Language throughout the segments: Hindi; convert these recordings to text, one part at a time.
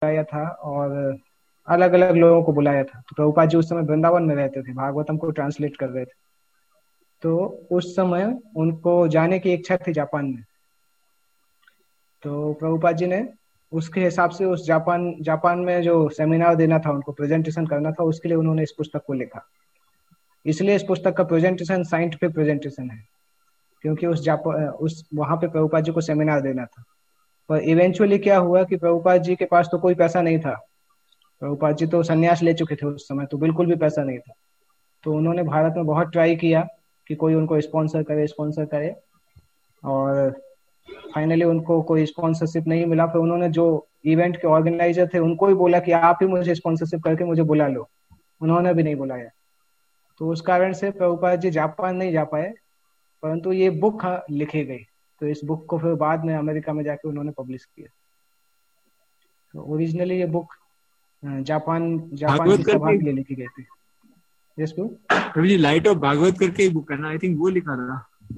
बुलाया था और अलग अलग लोगों को बुलाया था। तो प्रभुपाद जी उस समय वृंदावन में रहते थे, भागवतम को ट्रांसलेट कर रहे थे। तो उस समय उनको जाने की इच्छा थी जापान में। तो प्रभुपाद जी ने उसके हिसाब से उस जापान जापान में जो सेमिनार देना था, उनको प्रेजेंटेशन करना था, उसके लिए उन्होंने इस पुस्तक को लिखा। इसलिए इस पुस्तक का प्रेजेंटेशन साइंटिफिक प्रेजेंटेशन है, क्योंकि उस वहां पे प्रभुपाद जी को सेमिनार देना था। पर इवेंचुअली क्या हुआ कि प्रभुपाद जी के पास तो कोई पैसा नहीं था। प्रभुपाद जी तो संन्यास ले चुके थे उस समय, तो बिल्कुल भी पैसा नहीं था। तो उन्होंने भारत में बहुत ट्राई किया कि कोई उनको स्पॉन्सर करे। और फाइनली उनको कोई स्पॉन्सरशिप नहीं मिला। फिर उन्होंने जो इवेंट के ऑर्गेनाइजर थे उनको ही बोला कि आप ही मुझे स्पॉन्सरशिप करके मुझे बुला लो। उन्होंने भी नहीं बुलाया। तो उस कारण से प्रभुपाद जी जापान नहीं जा पाए, परंतु ये बुक लिखी गई। तो इस बुक को फिर बाद में अमेरिका में जाके उन्होंने पब्लिश किया। तो ओरिजिनली ये बुक जापान जापान की भागवत सभा करके, के लिए लिखी गई थी। Yes bro. प्रभु जी लाइट ऑफ भागवत करके बुक है ना, आई थिंक वो लिखा था।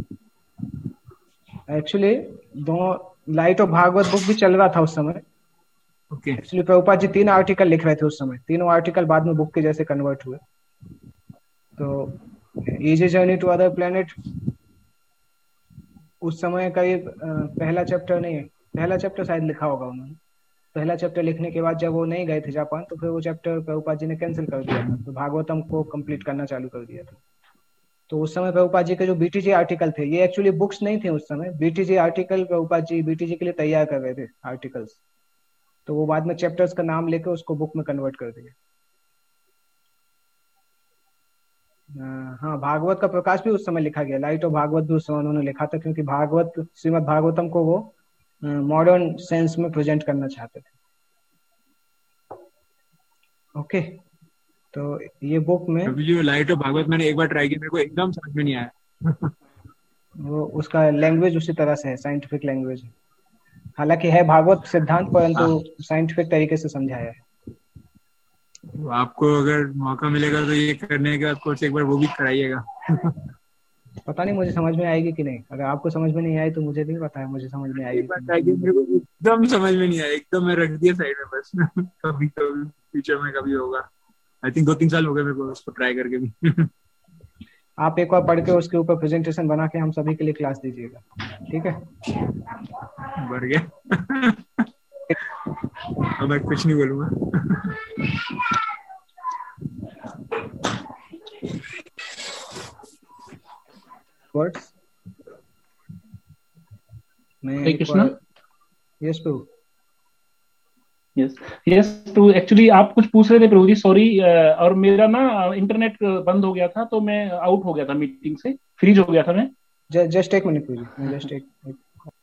एक्चुअली दोनों, लाइट ऑफ भागवत बुक भी चल रहा था उस समय। Okay. Actually Prabhupada ji 3 article लिख रहे थे उस समय, तीनों आर्टिकल बाद में बुक के जैसे कन्वर्ट हुए। तो easy journey to other planet उस समय का ये पहला चैप्टर नहीं है, पहला चैप्टर शायद लिखा होगा उन्होंने। पहला चैप्टर लिखने के बाद जब वो नहीं गए थे जापान, तो फिर वो चैप्टर प्रभुपाद जी ने कैंसिल कर दिया था, तो भागवतम को कंप्लीट करना चालू कर दिया था। तो उस समय प्रभुपाद जी के जो बीटीजी आर्टिकल थे, ये एक्चुअली बुक्स नहीं थे उस समय, BTG article Prabhupada ji BTG के लिए तैयार कर रहे थे आर्टिकल्स। तो वो बाद में चैप्टर्स का नाम लेकर उसको बुक में कन्वर्ट कर दिया। हाँ, भागवत का प्रकाश भी उस समय लिखा गया, लाइट ऑफ भागवत भी उस समय उन्होंने लिखा था, क्योंकि भागवत श्रीमद् भागवतम को वो मॉडर्न सेंस में प्रेजेंट करना चाहते थे। ओके। तो ये बुक में प्रभु जी लाइट ऑफ भागवत मैंने एक बार ट्राई किया, मेरे को एकदम समझ में नहीं आया। वो उसका लैंग्वेज उसी तरह से है, साइंटिफिक लैंग्वेज है। हालांकि है भागवत सिद्धांत, परंतु हाँ, साइंटिफिक तरीके से समझाया है। तो आपको अगर मौका मिलेगा तो ये करने के बाद कोर्स एक बार वो भी कराइएगा। पता नहीं मुझे समझ में आएगी कि नहीं। अगर आपको समझ में नहीं आई तो मुझे नहीं पता है मुझे समझ में एक आएगी बार कि नहीं। ट्राई किया, मेरे को एकदम समझ में नहीं आया, एकदम मैं रख दिया साइड में बस। कभी कभी फ्यूचर में कभी होगा। आई थिंक 2-3 साल हो गए मेरे को उसको ट्राई करके भी। आप एक बार पढ़ के उसके ऊपर प्रेजेंटेशन बना के हम सभी के लिए क्लास दीजिएगा, ठीक है? बढ़ गया। अब मैं कुछ नहीं बोलूंगा। वर्ड्स मैं हरे एक कृष्णा। बार। यस प्रभु। यस यस, तो एक्चुअली आप कुछ पूछ रहे थे प्रभु जी, सॉरी। और मेरा ना इंटरनेट बंद हो गया था, तो मैं आउट हो गया था मीटिंग से, फ्रीज हो गया था मैं। जस्ट एक मिनट प्रभु जी, मैं जस्ट एक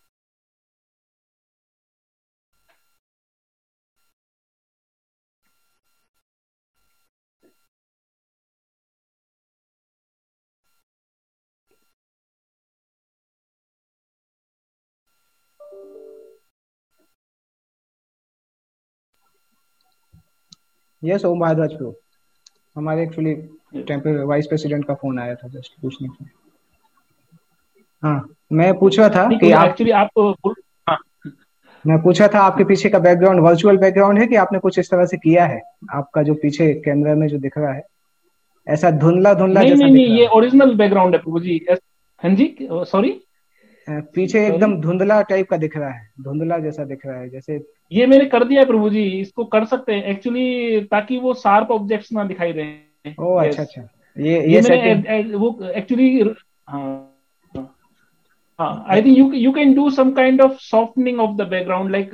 यस ओम भारद्वाज प्रभु, हमारे एक्चुअली टेम्पररी वाइस प्रेसिडेंट का फोन आया था जस्ट पूछने के लिए। हाँ, मैं पूछ रहा था कि आप, एक्चुअली आप हाँ, मैं पूछा था आपके पीछे का बैकग्राउंड वर्चुअल बैकग्राउंड है कि आपने कुछ इस तरह से किया है? आपका जो पीछे कैमरा में जो दिख रहा है, ऐसा धुंधला धुंधला नहीं जैसा नहीं दिख नहीं, रहा ये है। ओरिजिनल बैकग्राउंड है प्रभु जी। हाँ जी, सॉरी पीछे सॉरी। एकदम धुंधला टाइप का दिख रहा है, धुंधला जैसा दिख रहा है जैसे। ये मैंने कर दिया है प्रभु जी, इसको कर सकते हैं एक्चुअली, ताकि वो शार्प ऑब्जेक्ट्स ना दिखाई दें। ओ अच्छा यस, अच्छा, ये ये मैंने सेटिंग। वो एक्चुअली, हाँ हाँ, I think you can do some kind of softening of the background, like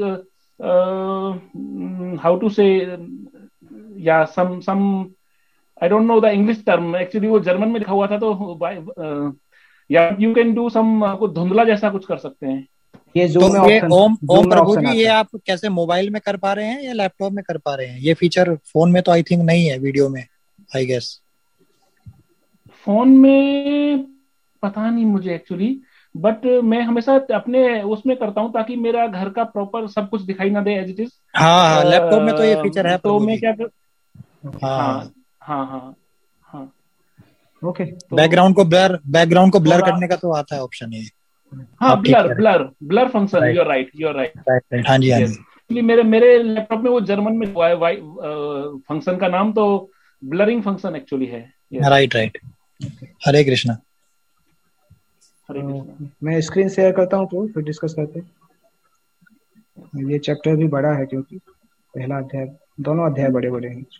how to say, yeah, some I don't know the English term, actually वो जर्मन में लिखा हुआ था, तो या यू कैन डू सम, कुछ धुंधला जैसा कुछ कर सकते हैं। ये तो जूम में ये ऑप्शन, ओम ओम जूम में प्रभु ऑप्शन जी, ये आता है। आप कैसे मोबाइल में कर पा रहे हैं या लैपटॉप में कर पा रहे हैं? ये फीचर फोन में तो आई थिंक नहीं है, वीडियो में आई गेस। फोन में पता नहीं मुझे एक्चुअली, बट मैं हमेशा अपने उसमें करता हूँ, ताकि मेरा घर का प्रॉपर सब कुछ दिखाई ना दे एज इट इज। हाँ हाँ, लैपटॉप में तो ये फीचर है तो प्रभु मैं जी। क्या कर, हाँ हाँ हाँ, हाँ हाँ हाँ, ओके। तो बैकग्राउंड को ब्लर थोड़ा, करने का तो आता है ऑप्शन ये। हाँ, आप ठीक ब्लर कह रहे ब्लर ब्लर फंक्शन, हैं। You are right, you are right. Right right, हाँ जी हाँ यस, जी। मेरे मेरे लैपटॉप में वो जर्मन में हुआ है, फंक्शन का नाम तो ब्लरिंग फंक्शन एक्चुअली है। Right right. हरे कृष्णा। हरे कृष्णा। मैं स्क्रीन शेयर करता हूँ तो फिर डिस्कस करते हैं। ये चैप्टर भी बड़ा है क्योंकि पहला अध्याय, दोनों अध्याय बड़े बड़े हैं।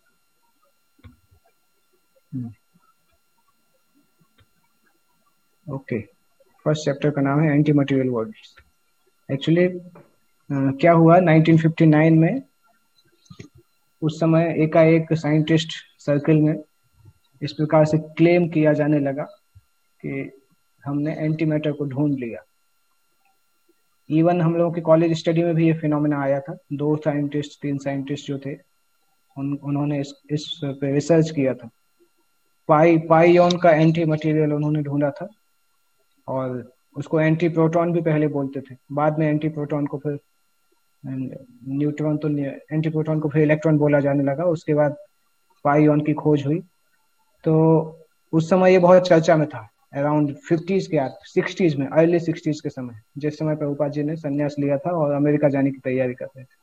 ओके, फर्स्ट चैप्टर का नाम है एंटी मटेरियल वर्ल्ड्स। एक्चुअली क्या हुआ 1959 में, उस समय एकाएक साइंटिस्ट सर्कल में इस प्रकार से क्लेम किया जाने लगा कि हमने एंटी मैटर को ढूंढ लिया। इवन हम लोगों की कॉलेज स्टडी में भी ये फिनोमेना आया था। 2 साइंटिस्ट 3 साइंटिस्ट जो थे उन्होंने इस पे रिसर्च किया था। पाइयोन का एंटी मटेरियल उन्होंने ढूंढा था, और उसको एंटी प्रोटॉन भी पहले बोलते थे। बाद में एंटी प्रोटॉन को फिर न्यूट्रॉन, तो एंटी प्रोटॉन को फिर इलेक्ट्रॉन बोला जाने लगा। उसके बाद पाइयोन की खोज हुई। तो उस समय ये बहुत चर्चा में था, अराउंड 50s के 60s में, अर्ली 60s के समय, जिस समय प्रभुपाद जी ने संन्यास लिया था और अमेरिका जाने की तैयारी कर रहे थे।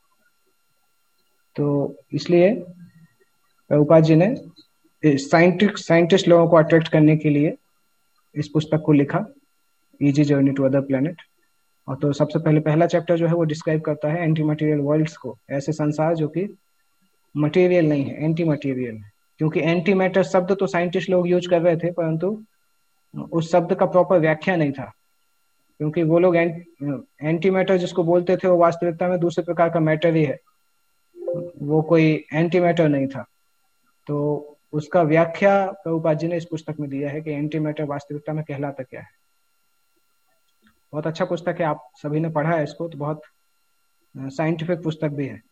तो इसलिए प्रभुपाद जी ने साइंटिस्ट लोगों को अट्रैक्ट करने के लिए इस पुस्तक को लिखा, easy journey to other planet. और तो सबसे पहले पहला चैप्टर जो है वो डिस्क्राइब करता है एंटी मटेरियल वर्ल्ड्स को, ऐसे संसार जो कि मटेरियल नहीं है, एंटी मटेरियल है। क्योंकि एंटी मैटर शब्द तो साइंटिस्ट लोग यूज कर रहे थे, परंतु उस शब्द का प्रॉपर व्याख्या नहीं था। क्योंकि वो लोग एंटी मैटर जिसको बोलते थे वो वास्तविकता में दूसरे प्रकार का मैटर ही है, वो कोई एंटी मैटर नहीं था। तो उसका व्याख्या प्रभुपाद जी ने इस पुस्तक में दिया है कि एंटी मैटर वास्तविकता में कहलाता क्या है। बहुत अच्छा पुस्तक है, आप सभी ने पढ़ा है इसको, तो बहुत साइंटिफिक पुस्तक भी है।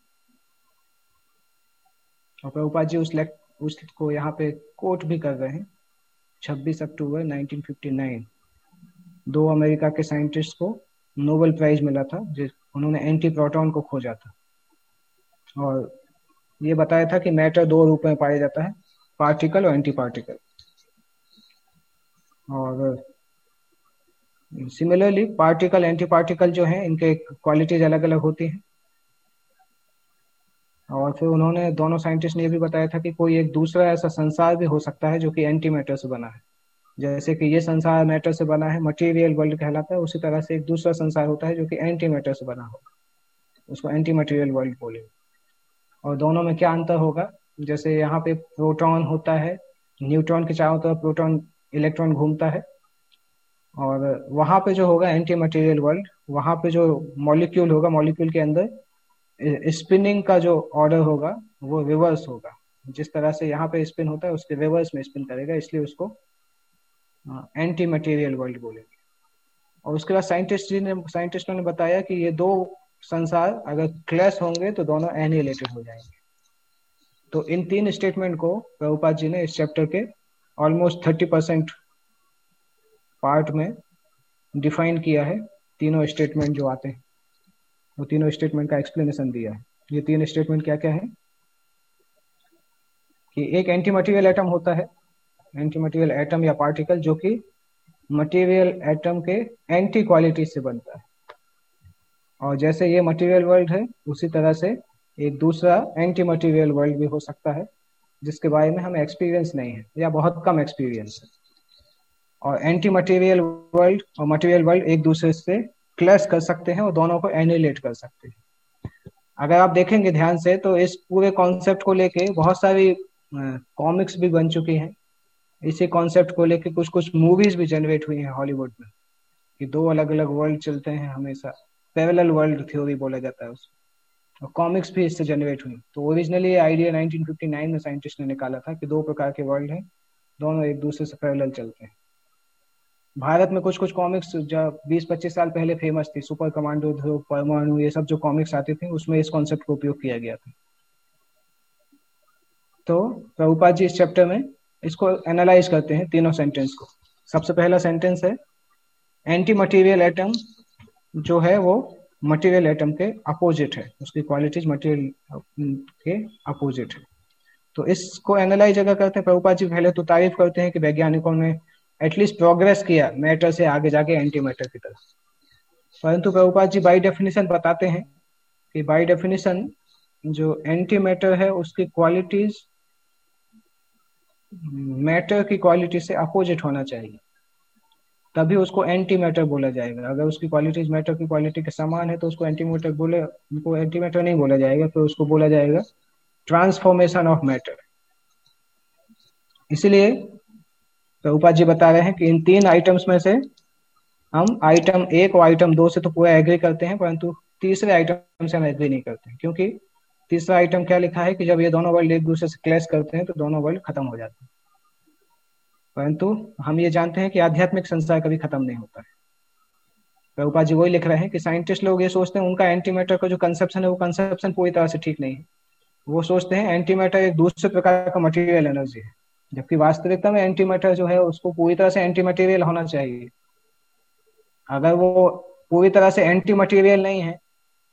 और प्रभुपाद जी उसको यहाँ पे कोट भी कर रहे हैं। 26 अक्टूबर 1959 2 अमेरिका के साइंटिस्ट को नोबेल प्राइज मिला था, उन्होंने एंटी प्रोटॉन को खोजा था। और ये बताया था कि मैटर 2 रूप में पाया जाता है, पार्टिकल और एंटी पार्टिकल। और सिमिलरली पार्टिकल एंटी पार्टिकल जो हैं, इनके क्वालिटीज अलग अलग होती हैं। और फिर उन्होंने, दोनों साइंटिस्ट ने ये भी बताया था कि कोई एक दूसरा ऐसा संसार भी हो सकता है जो कि एंटी मैटर से बना है। जैसे कि ये संसार मैटर से बना है, मटेरियल वर्ल्ड कहलाता है, उसी तरह से एक दूसरा संसार होता है जो कि एंटी मैटर से बना होगा, उसको एंटी मटेरियल वर्ल्ड बोलेंगे। और दोनों में क्या अंतर होगा, जैसे यहाँ पे प्रोटॉन होता है, न्यूट्रॉन के चारों तरफ प्रोटॉन इलेक्ट्रॉन घूमता है। और वहां पे जो होगा एंटी मटेरियल वर्ल्ड, वहां पे जो मॉलिक्यूल होगा, मॉलिक्यूल के अंदर स्पिनिंग का जो ऑर्डर होगा वो रिवर्स होगा। जिस तरह से यहाँ पे स्पिन होता है उसके रिवर्स में स्पिन करेगा, इसलिए उसको एंटी मटेरियल वर्ल्ड बोलेंगे। और उसके बाद साइंटिस्टों ने बताया कि ये 2 संसार अगर क्लैश होंगे तो दोनों एनिहिलेटेड हो जाएंगे। तो इन 3 स्टेटमेंट को प्रभुपाद जी ने इस चैप्टर के ऑलमोस्ट 30% पार्ट में डिफाइन किया है। तीनों स्टेटमेंट जो आते हैं वो तीनों स्टेटमेंट का एक्सप्लेनेशन दिया है। ये 3 स्टेटमेंट क्या क्या है कि एक एंटी मटेरियल एटम होता है, एंटी मटेरियल एटम या पार्टिकल जो कि मटेरियल एटम के एंटी क्वालिटी से बनता है। और जैसे ये मटेरियल वर्ल्ड है, उसी तरह से एक दूसरा एंटी मटेरियल वर्ल्ड भी हो सकता है जिसके बारे में हमें एक्सपीरियंस नहीं है या बहुत कम एक्सपीरियंस है। और एंटी मटेरियल वर्ल्ड और मटेरियल वर्ल्ड एक दूसरे से क्लैश कर सकते हैं और दोनों को एनिहिलेट कर सकते हैं। अगर आप देखेंगे ध्यान से तो इस पूरे कॉन्सेप्ट को लेके बहुत सारी कॉमिक्स भी बन चुकी हैं। इसी कॉन्सेप्ट को लेके कुछ कुछ मूवीज भी जनरेट हुई हैं हॉलीवुड में, कि 2 अलग अलग वर्ल्ड चलते हैं हमेशा, पैरेलल वर्ल्ड थ्योरी बोला जाता है उसको। और कॉमिक्स भी इससे जनरेट हुई। तो ओरिजिनली ये आइडिया 1959 में साइंटिस्ट ने निकाला था कि 2 प्रकार के वर्ल्ड हैं, दोनों एक दूसरे से पैरेलल चलते हैं। भारत में कुछ कुछ कॉमिक्स जो 20-25 साल पहले फेमस थी, सुपर कमांडो, ध्रुव, परमाणु, ये सब जो कॉमिक्स आती थी उसमें इस कॉन्सेप्ट को उपयोग किया गया था। तो प्रभुपाद जी इस चैप्टर में इसको एनालाइज करते हैं तीनों सेंटेंस को। सबसे पहला सेंटेंस है एंटी मटेरियल एटम जो है वो मटेरियल एटम के अपोजिट है, उसकी क्वालिटीज मटेरियल के अपोजिट है। तो इसको एनालाइज अगर करते हैं, प्रभुपाद जी पहले तो तारीफ करते हैं कि वैज्ञानिकों ने एटलीस्ट प्रोग्रेस किया मैटर से आगे जाके एंटी मैटर की तरफ। परंतु प्रभुपाद जी बाय डेफिनेशन बताते हैं कि बाय डेफिनेशन जो एंटी मैटर है उसकी क्वालिटीज मैटर की क्वालिटी से अपोजिट होना चाहिए, तभी उसको एंटी मैटर बोला जाएगा। अगर उसकी क्वालिटीज मैटर की क्वालिटी के समान है तो उसको एंटी मैटर बोले, उनको एंटी मैटर नहीं बोला जाएगा, तो उसको बोला जाएगा ट्रांसफॉर्मेशन ऑफ मैटर। इसीलिए प्रभुपाद जी बता रहे हैं कि इन 3 आइटम्स में से हम आइटम 1 और आइटम 2 से तो पूरा एग्री करते हैं, परंतु तीसरे आइटम से हम एग्री नहीं करते, क्योंकि तीसरा आइटम क्या लिखा है कि जब ये दोनों वर्ल्ड एक दूसरे से क्लैश करते हैं तो दोनों वर्ल्ड खत्म हो जाते हैं। परंतु हम ये जानते हैं कि आध्यात्मिक संसार कभी खत्म नहीं होता है। प्रभुपाद जी वही लिख रहे हैं कि साइंटिस्ट लोग ये सोचते हैं उनका एंटी मैटर का जो कंसेप्शन है वो कंसेप्शन पूरी तरह से ठीक नहीं है। वो सोचते हैं एंटी मैटर एक दूसरे प्रकार का मटेरियल एनर्जी है, जबकि वास्तविकता में एंटी मैटर जो है उसको पूरी तरह से एंटी मटेरियल होना चाहिए। अगर वो पूरी तरह से एंटी मटेरियल नहीं है,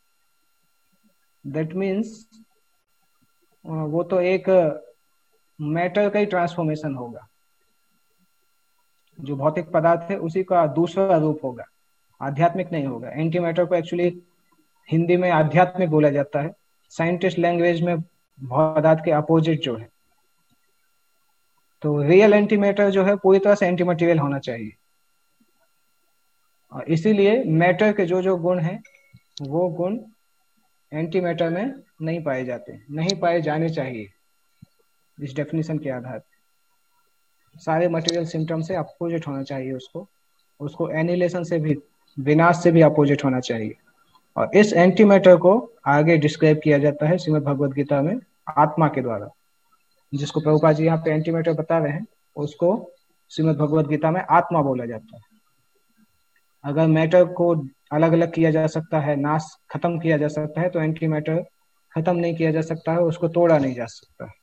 दैट मीन्स वो तो एक मैटर का ही ट्रांसफॉर्मेशन होगा, जो भौतिक पदार्थ है उसी का दूसरा रूप होगा, आध्यात्मिक नहीं होगा। एंटी मैटर को एक्चुअली हिंदी में आध्यात्मिक बोला जाता है, साइंटिस्ट लैंग्वेज में पदार्थ के अपोजिट जो है। तो रियल एंटी मैटर जो है पूरी तरह से एंटी मटेरियल होना चाहिए, और इसीलिए मैटर के जो जो गुण हैं वो गुण एंटी मैटर में नहीं पाए जाते, नहीं पाए जाने चाहिए। इस डेफिनेशन के आधार पर सारे मटेरियल सिम्टम से अपोजिट होना चाहिए, उसको एनिहिलेशन से भी, विनाश से भी अपोजिट होना चाहिए। और इस एंटी मैटर को आगे डिस्क्राइब किया जाता है श्रीमद् भगवद गीता में आत्मा के द्वारा, जिसको प्रभुपाद जी यहाँ पे एंटी मैटर बता रहे हैं, उसको श्रीमद् भगवद गीता में आत्मा बोला जाता है। अगर मैटर को अलग अलग किया जा सकता है, नाश खत्म किया जा सकता है, तो एंटी मैटर खत्म नहीं किया जा सकता है, उसको तोड़ा नहीं जा सकता है।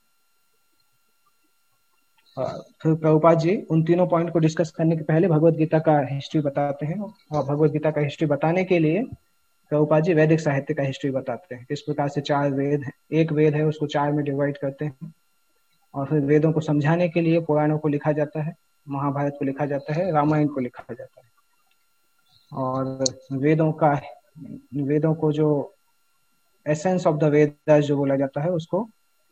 फिर प्रभुपाद जी उन तीनों पॉइंट को डिस्कस करने के पहले भगवद गीता का हिस्ट्री बताते हैं, और भगवद गीता का हिस्ट्री बताने के लिए प्रभुपाद जी वैदिक साहित्य का हिस्ट्री बताते हैं, किस प्रकार से 4 वेद हैं, एक वेद है उसको 4 में डिवाइड करते हैं, और फिर वेदों को समझाने के लिए पुराणों को लिखा जाता है, महाभारत को लिखा जाता है, रामायण को लिखा जाता है। और वेदों को जो एसेंस ऑफ द वेदास जो बोला जाता है उसको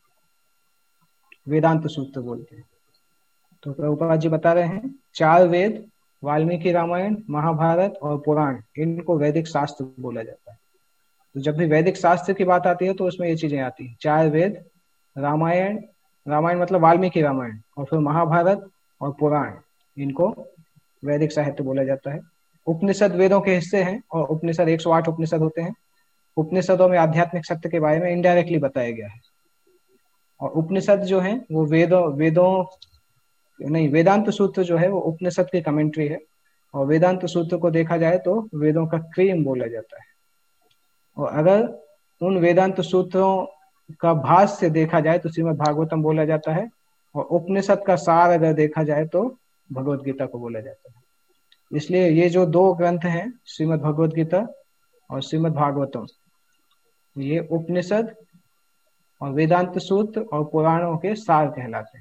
वेदांत सूत्र बोलते हैं। तो प्रभुपाद जी बता रहे हैं 4 वेद, वाल्मीकि रामायण, महाभारत और पुराण, इनको वैदिक शास्त्र बोला जाता है। तो जब भी वैदिक शास्त्र की बात आती है तो उसमें ये चीजें आती हैं, 4 वेद, रामायण मतलब वाल्मीकि रामायण, और फिर महाभारत और पुराण, इनको वैदिक साहित्य बोला जाता है। उपनिषद वेदों के हिस्से हैं, और उपनिषद 108 उपनिषद होते हैं। उपनिषदों में आध्यात्मिक सत्य के बारे में इनडायरेक्टली बताया गया है, और उपनिषद जो है वो वेदांत सूत्र जो है वो उपनिषद की कमेंट्री है, और वेदांत सूत्र को देखा जाए तो वेदों का क्रीम बोला जाता है। और अगर उन वेदांत सूत्रों का भाष्य देखा जाए तो श्रीमद् भागवतम बोला जाता है, और उपनिषद का सार अगर देखा जाए तो भगवद गीता को बोला जाता है। इसलिए ये जो 2 ग्रंथ हैं, श्रीमद् भगवद गीता और श्रीमद् भागवतम, ये उपनिषद और वेदांत सूत्र और पुराणों के सार कहलाते हैं।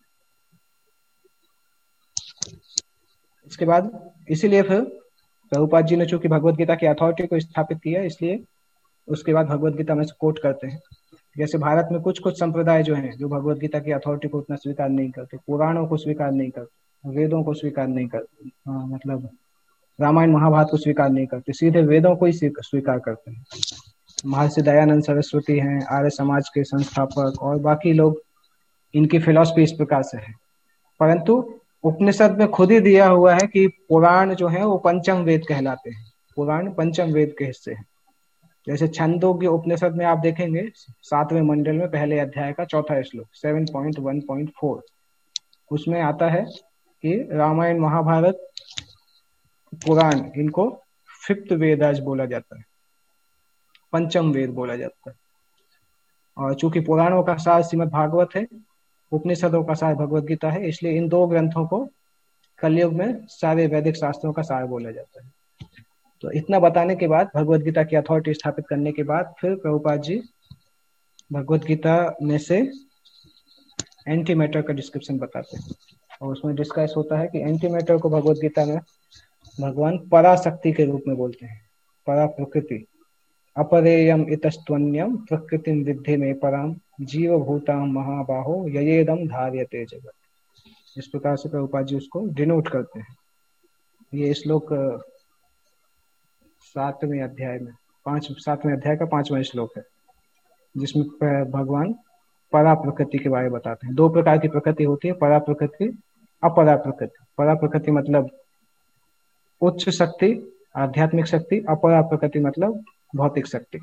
इसके बाद इसीलिए फिर प्रभुपाद जी ने चूंकि भगवद गीता की अथॉरिटी को स्थापित किया, इसलिए उसके बाद भगवद गीता में से कोट करते हैं। जैसे भारत में कुछ संप्रदाय जो हैं जो भगवद गीता की अथॉरिटी को उतना स्वीकार नहीं करते, पुराणों को स्वीकार नहीं करते, वेदों को स्वीकार नहीं करते, मतलब रामायण महाभारत को स्वीकार नहीं करते, सीधे वेदों को ही स्वीकार करते हैं। महर्षि दयानंद सरस्वती हैं, आर्य समाज के संस्थापक, और बाकी लोग, इनकी फिलॉसफी इस प्रकार से है। परंतु उपनिषद में खुद ही दिया हुआ है कि पुराण जो है वो पंचम वेद कहलाते हैं, पुराण पंचम वेद के हिस्से हैं। जैसे छंदोग्य उपनिषद में आप देखेंगे 7वें मंडल में पहले अध्याय का 4था श्लोक 7.1.4, उसमें आता है कि रामायण महाभारत पुराण, इनको 5th वेदास बोला जाता है, पंचम वेद बोला जाता है। और चूंकि पुराणों का सार श्रीमद् भागवत है, उपनिषदों का सार भगवद गीता है, इसलिए इन 2 ग्रंथों को कलयुग में सारे वैदिक शास्त्रों का सार बोला जाता है। तो इतना बताने के बाद, भगवद गीता की अथॉरिटी स्थापित करने के बाद, फिर प्रभुपाद जी भगवद गीता में से एंटी मैटर का डिस्क्रिप्शन बताते हैं, और उसमें डिस्कस होता है कि एंटी मैटर को भगवद गीता में भगवान पराशक्ति के रूप में बोलते हैं, परा प्रकृति। अपरेयम इतस्त्वन्यम प्रकृतिम विद्धि में पराम जीवभूताम महाबाहो ययेदम धार्यते जगत। इस प्रकार से प्रभुपाद जी उसको डिनोट करते हैं। ये श्लोक 7वें अध्याय में 7वें अध्याय का 5वां श्लोक है, जिसमें भगवान परा प्रकृति के बारे में बताते हैं। 2 प्रकार की प्रकृति होती है, परा प्रकृति, अपरा प्रकृति। परा प्रकृति मतलब उच्च शक्ति, आध्यात्मिक शक्ति। अपरा प्रकृति मतलब भौतिक शक्ति।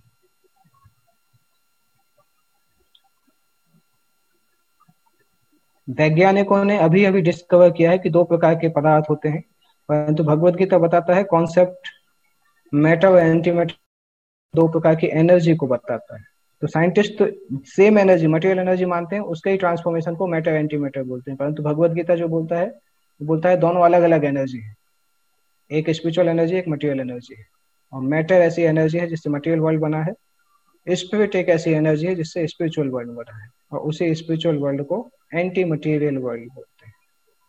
वैज्ञानिकों ने अभी अभी डिस्कवर किया है कि 2 प्रकार के पदार्थ होते हैं, परंतु भगवत गीता बताता है कॉन्सेप्ट मैटर और एंटी मैटर 2 प्रकार की एनर्जी को बताता है। तो साइंटिस्ट तो सेम एनर्जी, मटेरियल एनर्जी मानते हैं, उसके ही ट्रांसफॉर्मेशन को मैटर एंटी मैटर बोलते हैं, परंतु भगवत गीता जो बोलता है दोनों अलग अलग एनर्जी है। एक स्पिरिचुअल एनर्जी, एक मटेरियल एनर्जी है। और मैटर ऐसी एनर्जी है जिससे मटेरियल वर्ल्ड बना है, स्पिरिट एक ऐसी एनर्जी है जिससे स्पिरिचुअल वर्ल्ड बना है, और उसी स्पिरिचुअल वर्ल्ड को एंटी मटेरियल वर्ल्ड बोलते हैं।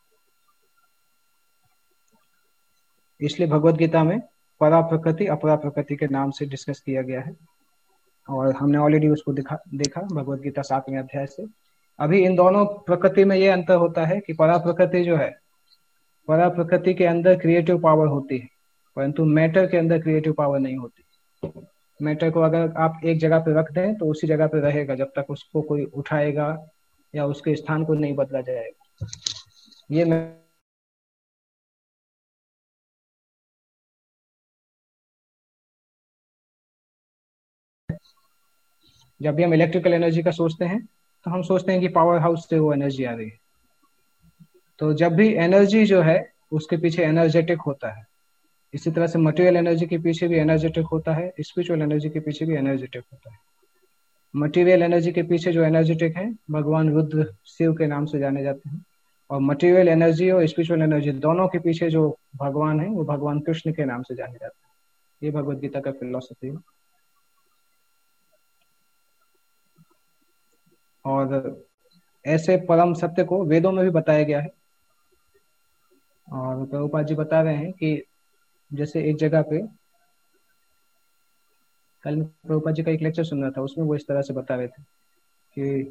इसलिए भगवत गीता में परा प्रकृति अपरा प्रकृति के नाम से डिस्कस किया गया है, और हमने ऑलरेडी उसको देखा भगवत गीता 7वें अध्याय से। अभी इन दोनों प्रकृति में ये अंतर होता है कि परा प्रकृति जो है, परा प्रकृति के अंदर क्रिएटिव पावर होती है, परंतु मैटर के अंदर क्रिएटिव पावर नहीं होती। मैटर को अगर आप एक जगह पे रख दें तो उसी जगह पे रहेगा जब तक उसको कोई उठाएगा या उसके स्थान को नहीं बदला जाएगा। ये जब भी हम इलेक्ट्रिकल एनर्जी का सोचते हैं तो हम सोचते हैं कि पावर हाउस से वो एनर्जी आ रही है। तो जब भी एनर्जी जो है उसके पीछे एनर्जेटिक होता है, इसी तरह से मटेरियल एनर्जी के पीछे भी एनर्जेटिक होता है, स्पिरिचुअल एनर्जी के पीछे भी एनर्जेटिक होता है। मटेरियल एनर्जी के पीछे जो एनर्जेटिक है भगवान रुद्र शिव के नाम से जाने जाते हैं, और मटेरियल एनर्जी और स्पिरिचुअल एनर्जी दोनों के पीछे जो भगवान है वो भगवान कृष्ण के नाम से जाने जाते हैं। ये भगवत गीता का फिलॉसफी है। और ऐसे परम सत्य को वेदों में भी बताया गया है, और प्रभुपाद जी बता रहे हैं कि जैसे एक जगह पे, कल मैं प्रभुपाद जी का एक लेक्चर सुन रहा था, उसमें वो इस तरह से बता रहे थे कि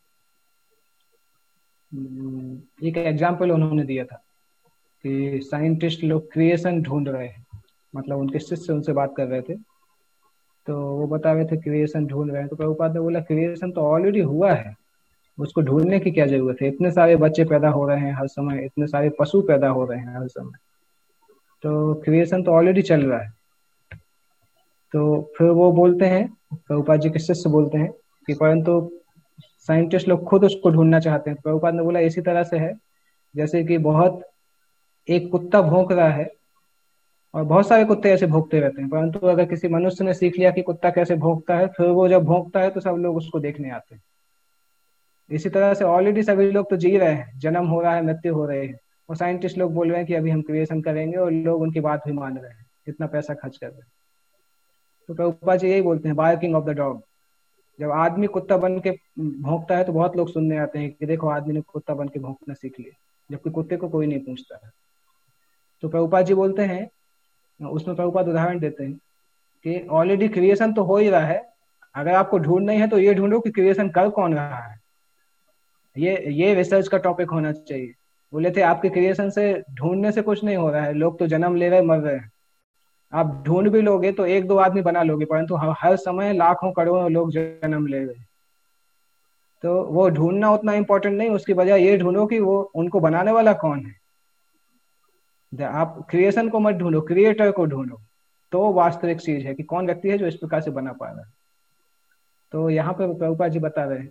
एक एग्जाम्पल उन्होंने दिया था कि साइंटिस्ट लोग क्रिएशन ढूंढ रहे हैं, मतलब उनके शिष्य उनसे बात कर रहे थे, तो वो बता रहे थे क्रिएशन ढूंढ रहे हैं। तो प्रभुपाद ने बोला क्रिएशन तो ऑलरेडी हुआ है, उसको ढूंढने की क्या जरूरत है? इतने सारे बच्चे पैदा हो रहे हैं हर समय, इतने सारे पशु पैदा हो रहे हैं हर समय, तो क्रिएशन तो ऑलरेडी चल रहा है। तो फिर वो बोलते हैं, प्रभुपाद जी के शिष्य बोलते हैं कि परंतु साइंटिस्ट लोग खुद उसको ढूंढना चाहते हैं। प्रभुपाद ने बोला इसी तरह से है जैसे कि एक कुत्ता भौंक रहा है और बहुत सारे कुत्ते ऐसे भौंकते रहते हैं, परंतु अगर किसी मनुष्य ने सीख लिया कि कुत्ता कैसे भौंकता है, फिर वो जब भौंकता है तो सब लोग उसको देखने आते हैं। इसी तरह से ऑलरेडी सभी लोग तो जी रहे हैं, जन्म हो रहा है, मृत्यु हो रही है, और साइंटिस्ट लोग बोल रहे हैं कि अभी हम क्रिएशन करेंगे, और लोग उनकी बात भी मान रहे हैं, इतना पैसा खर्च कर रहे हैं। तो प्रभुपाद जी यही बोलते हैं, बार्किंग ऑफ द डॉग। जब आदमी कुत्ता बन के भौंकता है तो बहुत लोग सुनने आते हैं कि देखो आदमी ने कुत्ता बन के भौंकना सीख लिया, जबकि कुत्ते को कोई नहीं पूछता है। तो प्रभुपाद जी बोलते हैं, उसमें प्रभुपाद उदाहरण देते हैं कि ऑलरेडी क्रिएशन तो हो ही रहा है, अगर आपको ढूंढना ही है तो ये ढूंढो कि क्रिएशन कर कौन रहा है। ये रिसर्च का टॉपिक होना चाहिए। बोले थे आपके क्रिएशन से ढूंढने से कुछ नहीं हो रहा है, लोग तो जन्म ले रहे मर रहे हैं। आप ढूंढ भी लोगे तो 1-2 आदमी बना लोगे, परंतु हर समय लाखों करोड़ों लोग जन्म ले रहे। तो वो ढूंढना उतना इंपॉर्टेंट नहीं, उसकी वजह ये ढूंढो कि वो उनको बनाने वाला कौन है। आप क्रिएशन को मत ढूंढो, क्रिएटर को ढूंढो, तो वास्तविक चीज है कि कौन व्यक्ति है जो इस प्रकार से बना पा रहा है। तो यहाँ पे प्रभुपाद जी बता रहे हैं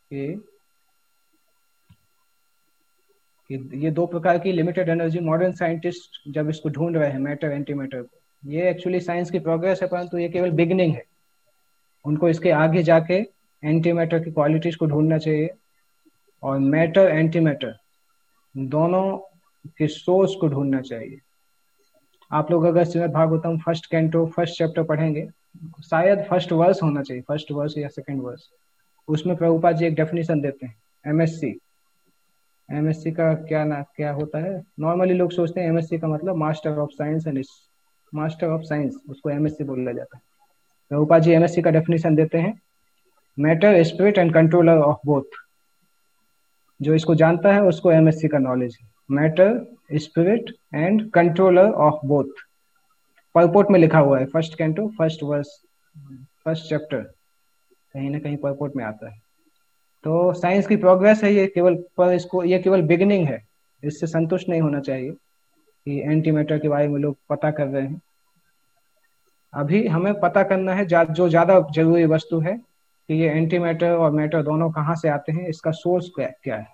कि ये 2 प्रकार की लिमिटेड एनर्जी, मॉडर्न साइंटिस्ट जब इसको ढूंढ रहे हैं मैटर एंटी मैटर को, ये एक्चुअली साइंस की प्रोग्रेस है, परंतु ये केवल बिगिनिंग है। उनको इसके आगे जाके एंटी मैटर की क्वालिटीज को ढूंढना चाहिए, और मैटर एंटी मैटर दोनों के सोर्स को ढूंढना चाहिए। आप लोग अगर Srimad Bhagavatam first canto first chapter पढ़ेंगे, शायद फर्स्ट वर्स होना चाहिए, फर्स्ट वर्स या सेकंड वर्स, उसमें प्रभुपाद जी एक डेफिनेशन देते हैं एमएससी का क्या होता है। नॉर्मली लोग सोचते हैं एमएससी का मतलब master of science and master of science, उसको एमएससी बोला जाता है। प्रभुपाद जी एमएससी का डेफिनेशन देते हैं, matter, spirit and controller of both. जो इसको जानता है उसको एमएससी का नॉलेज है। Matter, spirit and controller of both, purport में लिखा हुआ है, first canto, first verse, first chapter, कहीं ना कहीं परपोर्ट में आता है। तो साइंस की प्रोग्रेस है ये केवल, पर इसको ये केवल बिगिनिंग है, इससे संतुष्ट नहीं होना चाहिए कि एंटी मैटर के बारे में लोग पता कर रहे हैं। अभी हमें पता करना है जो ज्यादा जरूरी वस्तु है कि ये एंटी मैटर और मैटर दोनों कहाँ से आते हैं, इसका सोर्स क्या है।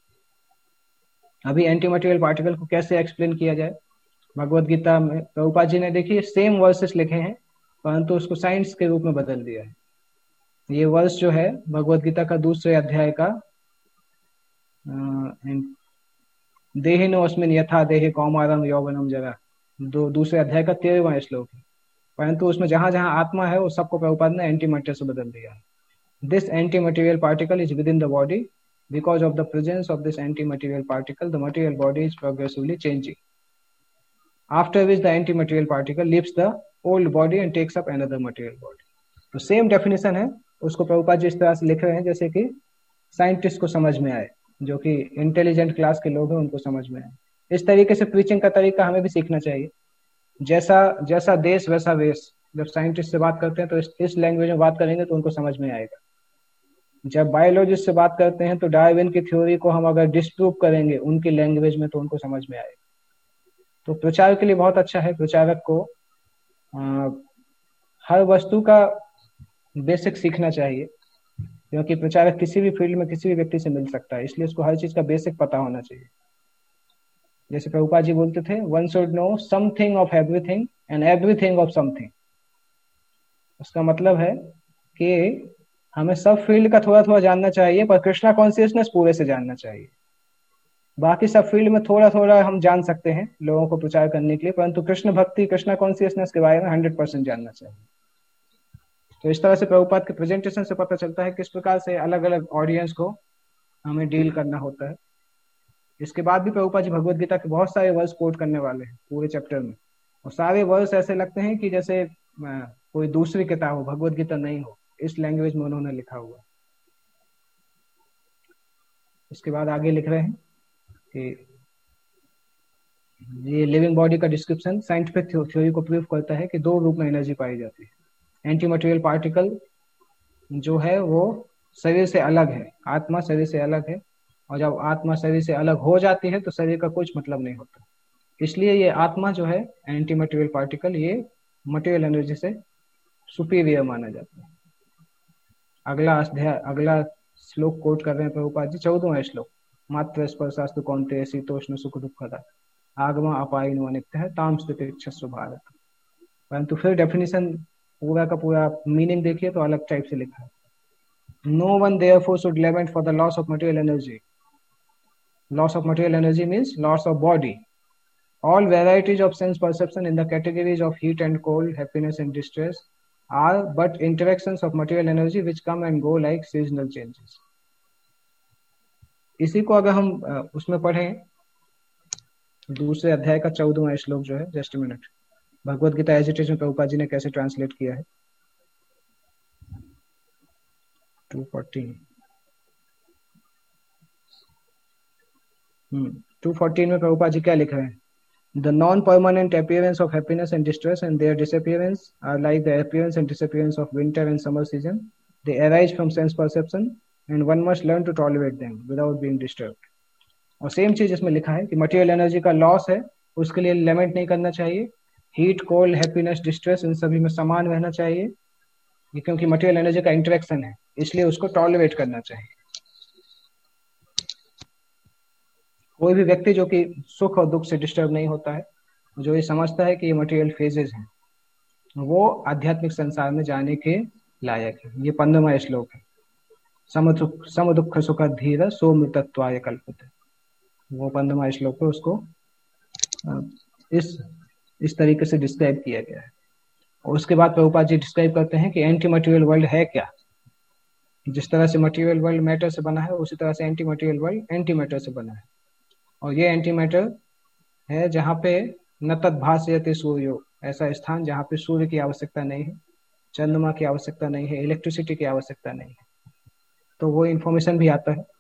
अभी एंटी मटेरियल पार्टिकल को कैसे एक्सप्लेन किया जाए। भगवत गीता में प्रभुपाद जी ने देखिए सेम वर्सेस लिखे हैं, परंतु उसको साइंस के रूप में बदल दिया है। ये वर्ष जो है भगवत गीता का दूसरे अध्याय का देहिनो अस्मिन् यथा देहे कौमारम यौवनम जरा, दूसरे अध्याय का 13वां श्लोक है। परंतु उसमें जहां जहां आत्मा है वो सबको प्रभुपाद ने एंटी मैटर से बदल दिया है। This anti material particle is within the body, because of the presence of this anti material particle the material body is progressively changing, after which the anti material particle leaves the old body and takes up another material body. तो सेम डेफिनेशन है, उसको प्रभुपाद जी इस तरह से लिख रहे हैं जैसे कि साइंटिस्ट को समझ में आए, जो कि इंटेलिजेंट क्लास के लोग हैं उनको समझ में आए। इस तरीके से प्रीचिंग का तरीका हमें भी सीखना चाहिए। जैसा देश वैसा वेश। जब साइंटिस्ट से बात करते हैं तो इस लैंग्वेज में बात करेंगे तो उनको समझ में आएगा। जब बायोलॉजिस्ट से बात करते हैं तो डार्विन की थ्योरी को हम अगर डिस्प्रूव करेंगे उनकी लैंग्वेज में तो उनको समझ में आएगा। तो प्रचार के लिए बहुत अच्छा है प्रचारक को हर वस्तु का बेसिक सीखना चाहिए, क्योंकि प्रचारक किसी भी फील्ड में किसी भी व्यक्ति से मिल सकता है, इसलिए उसको हर चीज का बेसिक पता होना चाहिए। जैसे प्रभुपाद जी बोलते थे, one should know something of everything and everything of something. उसका मतलब है कि हमें सब फील्ड का थोड़ा थोड़ा जानना चाहिए, पर कृष्णा कॉन्शियसनेस पूरे से जानना चाहिए। बाकी सब फील्ड में थोड़ा थोड़ा हम जान सकते हैं लोगों को प्रचार करने के लिए, परंतु कृष्ण भक्ति, कृष्णा कॉन्शियसनेस के बारे में 100% जानना चाहिए। तो इस तरह से प्रभुपाद के प्रेजेंटेशन से पता चलता है किस प्रकार से अलग अलग ऑडियंस को हमें डील करना होता है। इसके बाद भी प्रभुपाद जी भगवत गीता के बहुत सारे वर्स कोट करने वाले हैं पूरे चैप्टर में, और सारे वर्स ऐसे लगते हैं कि जैसे कोई दूसरी किताब हो, भगवत गीता नहीं हो, इस लैंग्वेज में उन्होंने लिखा हुआ। इसके बाद आगे लिख रहे हैं कि ये लिविंग बॉडी का डिस्क्रिप्शन साइंटिफिक थ्योरी को प्रूव करता है कि दो रूप में एनर्जी पाई जाती है। एंटी मटेरियल पार्टिकल जो है वो शरीर से अलग है, आत्मा शरीर से अलग है, और जब आत्मा शरीर से अलग हो जाती है तो शरीर का कुछ मतलब नहीं होता। इसलिए ये आत्मा जो है एंटी मटेरियल पार्टिकल, ये मटेरियल एनर्जी से सुपीरियर माना जाता है। अगला श्लोक कोट कर रहे हैं प्रभुपाद जी, 14वां श्लोक। मात्र स्पर्शास्तु कौन्तेय शीतोष्ण सुख दुःखदा आगमा अपायिनो अनित्यः ताम स्थितिच्छस्व भारत। परंतु फिर डेफिनेशन पूरा का पूरा मीनिंग देखिए तो अलग टाइप से लिखा है। No one therefore should lament for the loss of material energy. Loss of material energy means loss of body. All varieties of sense perception in the categories of heat and cold, happiness and distress are but interactions of material energy which come and go like seasonal changes. इसी को अगर हम उसमें पढ़ें, दूसरे अध्याय का 14वां श्लोक जो है, just minute, Bhagavat Gita as it is में प्रभुपाद जी ने कैसे ट्रांसलेट किया है। 214 में प्रभुपाद जी क्या लिख रहे हैं। The non-permanent appearance of happiness and distress and their disappearance are like the appearance and disappearance of winter and summer season. They arise from sense perception and one must learn to tolerate them without being disturbed. और सेम चीज इसमें लिखा है कि मटेरियल एनर्जी का लॉस है, उसके लिए लेमेंट नहीं करना चाहिए। हीट, कोल्ड, हैप्पीनेस, डिस्ट्रेस, इन सभी में समान रहना चाहिए, क्योंकि मटेरियल एनर्जी का इंटरेक्शन है, इसलिए उसको टॉलरेट करना चाहिए। कोई भी व्यक्ति जो कि सुख और दुख से डिस्टर्ब नहीं होता है, जो ये समझता है कि ये मटेरियल फेजेस हैं, वो आध्यात्मिक संसार में जाने के लायक है। ये 15वां श्लोक है। सम दुख सुख धीर सो मृतत्वाय कल्पते। वो 15वां श्लोक है, उसको इस तरीके से डिस्क्राइब किया गया है। और उसके बाद प्रभुपाद जी डिस्क्राइब करते हैं कि एंटी मटेरियल वर्ल्ड है क्या। जिस तरह से मटेरियल वर्ल्ड मैटर से बना है, उसी तरह से anti material world anti matter से बना है। और ये एंटी मैटर है जहाँ पे न तद्भासयते सूर्यो, ऐसा स्थान जहाँ पे सूर्य की आवश्यकता नहीं है, चंद्रमा की आवश्यकता नहीं है, इलेक्ट्रिसिटी की आवश्यकता नहीं है। तो वो इंफॉर्मेशन भी आता है।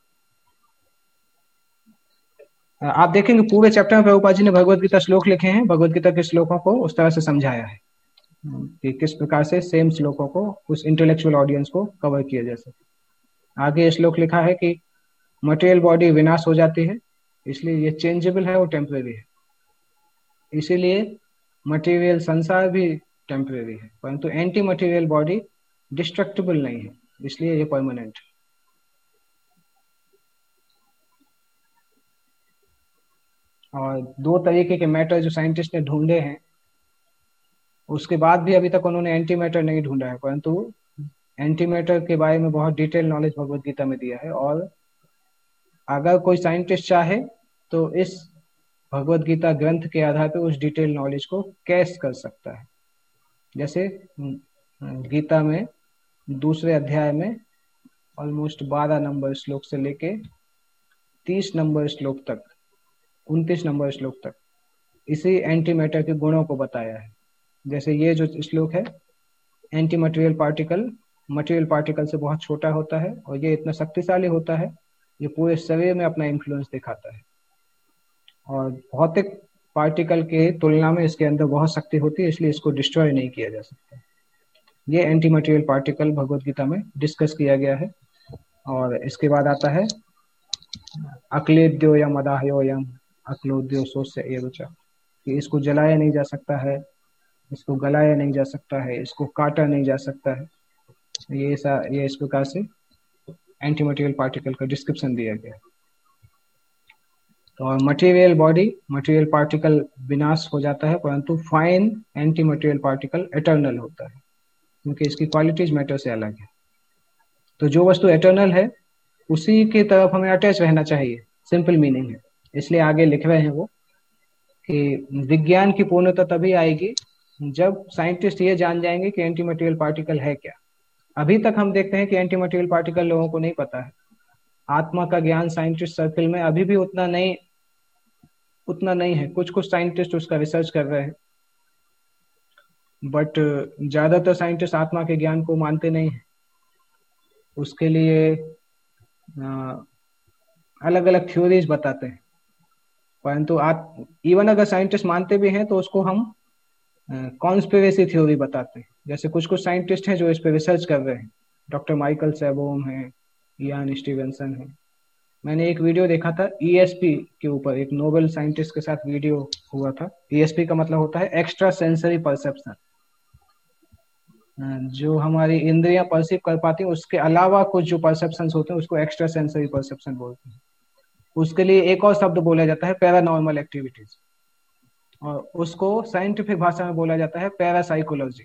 आप देखेंगे पूरे चैप्टर में प्रभुपाद जी ने भगवत गीता श्लोक लिखे हैं, भगवत गीता के श्लोकों को उस तरह से समझाया है कि किस प्रकार से सेम श्लोकों को उस इंटेलेक्चुअल ऑडियंस को कवर किया जा सके। आगे श्लोक लिखा है कि मटेरियल बॉडी विनाश हो जाती है, इसलिए ये चेंजेबल है और टेम्परेरी है, इसीलिए मटेरियल संसार भी टेम्परेरी है, परंतु एंटी मटेरियल बॉडी डिस्ट्रक्टिबल नहीं है, इसलिए ये परमानेंट है। और दो तरीके के मैटर जो साइंटिस्ट ने ढूंढे हैं, उसके बाद भी अभी तक उन्होंने एंटी मैटर नहीं ढूंढा है, परंतु एंटी मैटर के बारे में बहुत डिटेल नॉलेज भगवत गीता में दिया है। और अगर कोई साइंटिस्ट चाहे तो इस भगवत गीता ग्रंथ के आधार पर उस डिटेल नॉलेज को कैश कर सकता है। जैसे गीता में दूसरे अध्याय में ऑलमोस्ट 12 नंबर श्लोक से लेके 30 नंबर श्लोक तक, 29 नंबर श्लोक तक इसी एंटी मैटर के गुणों को बताया है। जैसे ये जो श्लोक है, anti material particle material particle से बहुत छोटा होता है और ये इतना शक्तिशाली होता है, ये पूरे शरीर में अपना इन्फ्लुएंस दिखाता है, और भौतिक पार्टिकल के तुलना में इसके अंदर बहुत शक्ति होती है, इसलिए इसको डिस्ट्रॉय नहीं किया जा सकता। ये anti material particle Bhagavat Gita में डिस्कस किया गया है। और इसके बाद आता है अक्लेद्योयम अदाह्योयम अक्लोद्यो सोस्य एवच, कि इसको जलाया नहीं जा सकता है, इसको गलाया नहीं जा सकता है, इसको काटा नहीं जा सकता है। ये इस प्रकार से एंटी मटेरियल पार्टिकल का डिस्क्रिप्शन दिया गया है। तो मटेरियल बॉडी मटेरियल पार्टिकल विनाश हो जाता है, परंतु fine anti material particle eternal होता है, क्योंकि इसकी क्वालिटीज मैटर से अलग है। तो जो वस्तु एटर्नल है उसी की तरफ हमें अटैच रहना चाहिए, सिंपल मीनिंग है। इसलिए आगे लिख रहे हैं वो कि विज्ञान की पूर्णता तभी आएगी जब साइंटिस्ट ये जान जाएंगे कि एंटी मटेरियल पार्टिकल है क्या। अभी तक हम देखते हैं कि एंटी मटेरियल पार्टिकल लोगों को नहीं पता है। आत्मा का ज्ञान साइंटिस्ट सर्कल में अभी भी उतना नहीं है। कुछ साइंटिस्ट उसका रिसर्च कर रहे हैं, बट ज्यादातर साइंटिस्ट आत्मा के ज्ञान को मानते नहीं है। उसके लिए अलग अलग थ्योरीज बताते हैं, परंतु इवन अगर साइंटिस्ट मानते भी हैं तो उसको हम कॉन्स्पिरेसी थ्योरी बताते हैं। जैसे कुछ साइंटिस्ट हैं जो इस पे रिसर्च कर रहे हैं, डॉक्टर माइकल सैबोम है, इयान स्टीवेंसन है। मैंने एक वीडियो देखा था ईएसपी के ऊपर, एक नोबेल साइंटिस्ट के साथ वीडियो हुआ था। ईएसपी का मतलब होता है एक्स्ट्रा सेंसरी परसेप्शन, जो हमारी इंद्रियां परसीव कर पाती हैं उसके अलावा कुछ जो परसेप्शंस होते हैं उसको एक्स्ट्रा सेंसरी परसेप्शन बोलते हैं। उसके लिए एक और शब्द बोला जाता है पैरानॉर्मल एक्टिविटीज, और उसको साइंटिफिक भाषा में बोला जाता है पैरासाइकोलॉजी।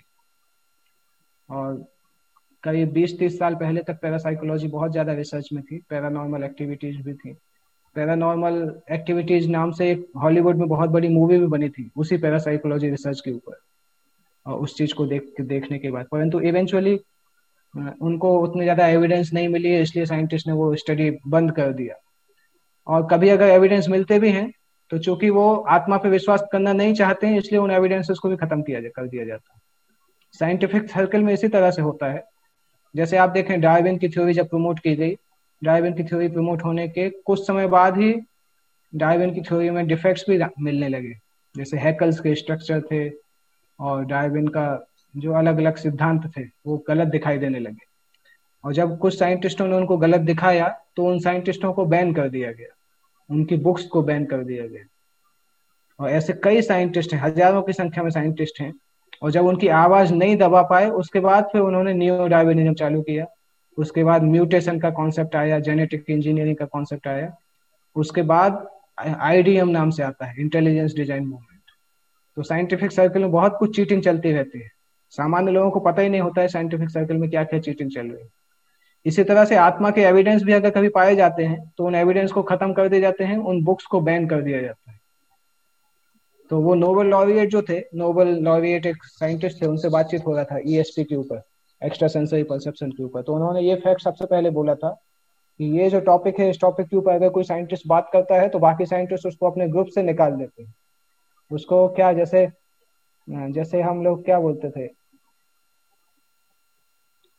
और करीब 20-30 साल पहले तक पैरासाइकोलॉजी बहुत ज्यादा रिसर्च में थी, पैरानॉर्मल एक्टिविटीज भी थी। पैरानॉर्मल एक्टिविटीज नाम से एक हॉलीवुड में बहुत बड़ी मूवी भी बनी थी उसी पैरासाइकोलॉजी रिसर्च के ऊपर, और उस चीज को देखने के बाद, परंतु इवेंचुअली उनको उतनी ज्यादा एविडेंस नहीं मिली है, इसलिए साइंटिस्ट ने वो स्टडी बंद कर दिया। और कभी अगर एविडेंस मिलते भी हैं तो चूंकि वो आत्मा पे विश्वास करना नहीं चाहते हैं, इसलिए उन एविडेंसेस को भी खत्म कर दिया जाता है। साइंटिफिक सर्कल में इसी तरह से होता है। जैसे आप देखें डार्विन की थ्योरी जब प्रमोट की गई, डार्विन की थ्योरी प्रमोट होने के कुछ समय बाद ही डार्विन की थ्योरी में डिफेक्ट्स भी मिलने लगे, जैसे हैकल्स के स्ट्रक्चर थे और डार्विन का जो अलग अलग सिद्धांत थे वो गलत दिखाई देने लगे। और जब कुछ साइंटिस्टों ने उनको गलत दिखाया तो उन साइंटिस्टों को बैन कर दिया गया, उनकी बुक्स को बैन कर दिया गया। और ऐसे कई साइंटिस्ट हैं, हजारों की संख्या में साइंटिस्ट हैं, और जब उनकी आवाज नहीं दबा पाए उसके बाद फिर उन्होंने न्यू डार्विनिज्म चालू किया। उसके बाद म्यूटेशन का कॉन्सेप्ट आया, जेनेटिक इंजीनियरिंग का कॉन्सेप्ट आया, उसके बाद आईडीएम नाम से आता है, इंटेलिजेंस डिजाइन मूवमेंट। तो साइंटिफिक सर्कल में बहुत कुछ चीटिंग चलती रहती है, सामान्य लोगों को पता ही नहीं होता है साइंटिफिक सर्कल में क्या क्या चीटिंग चल रही है। इसी तरह से आत्मा के एविडेंस भी अगर कभी पाए जाते हैं तो उन एविडेंस को खत्म कर दिए जाते हैं, उन बुक्स को बैन कर दिया जाता है। तो वो नोबेल लॉरिएट जो थे, नोबेल लॉरिएट एक साइंटिस्ट थे, उनसे बातचीत हो रहा था ईएसपी के ऊपर, एक्स्ट्रा सेंसरी परसेप्शन के ऊपर। तो उन्होंने ये फैक्ट सबसे पहले बोला था कि ये जो टॉपिक है, इस टॉपिक के ऊपर अगर कोई साइंटिस्ट बात करता है तो बाकी साइंटिस्ट उसको अपने ग्रुप से निकाल देते हैं। उसको क्या, जैसे हम लोग क्या बोलते थे,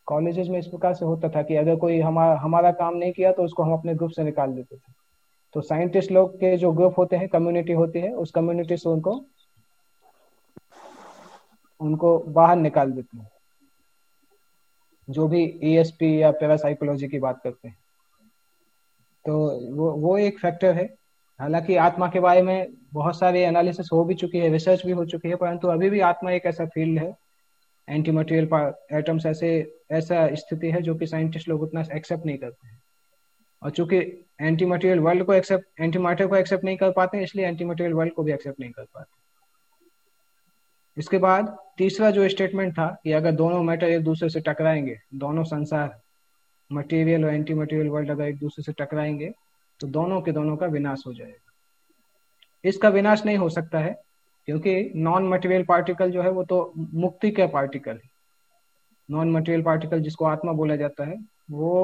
कॉलेजेस में इस प्रकार से होता था कि अगर कोई हमारा काम नहीं किया तो उसको हम अपने ग्रुप से निकाल देते थे। तो साइंटिस्ट लोग के जो ग्रुप होते हैं, कम्युनिटी होती है, उस कम्युनिटी से उनको उनको बाहर निकाल देते हैं, जो भी ESP या पैरासाइकोलॉजी की बात करते हैं। तो वो एक फैक्टर है। हालांकि आत्मा के बारे में बहुत सारे एनालिसिस हो भी चुकी है, रिसर्च भी हो चुकी है, परंतु अभी भी आत्मा एक ऐसा फील्ड है, एंटी मटेरियल एटम्स ऐसा स्थिति है जो कि साइंटिस्ट लोग उतना एक्सेप्ट नहीं करते हैं। और चूंकि एंटी मटेरियल वर्ल्ड को एंटी मैटर को एक्सेप्ट नहीं कर पाते हैं, इसलिए एंटी मटेरियल वर्ल्ड को भी एक्सेप्ट नहीं कर पाते। इसके बाद तीसरा जो स्टेटमेंट था कि अगर दोनों मैटर एक दूसरे से टकराएंगे, दोनों संसार मटेरियल और एंटी मटेरियल वर्ल्ड अगर एक दूसरे से टकराएंगे तो दोनों के दोनों का विनाश हो जाएगा। इसका विनाश नहीं हो सकता है क्योंकि नॉन मटेरियल पार्टिकल जो है वो तो मुक्ति का पार्टिकल है। नॉन मटेरियल पार्टिकल जिसको आत्मा बोला जाता है वो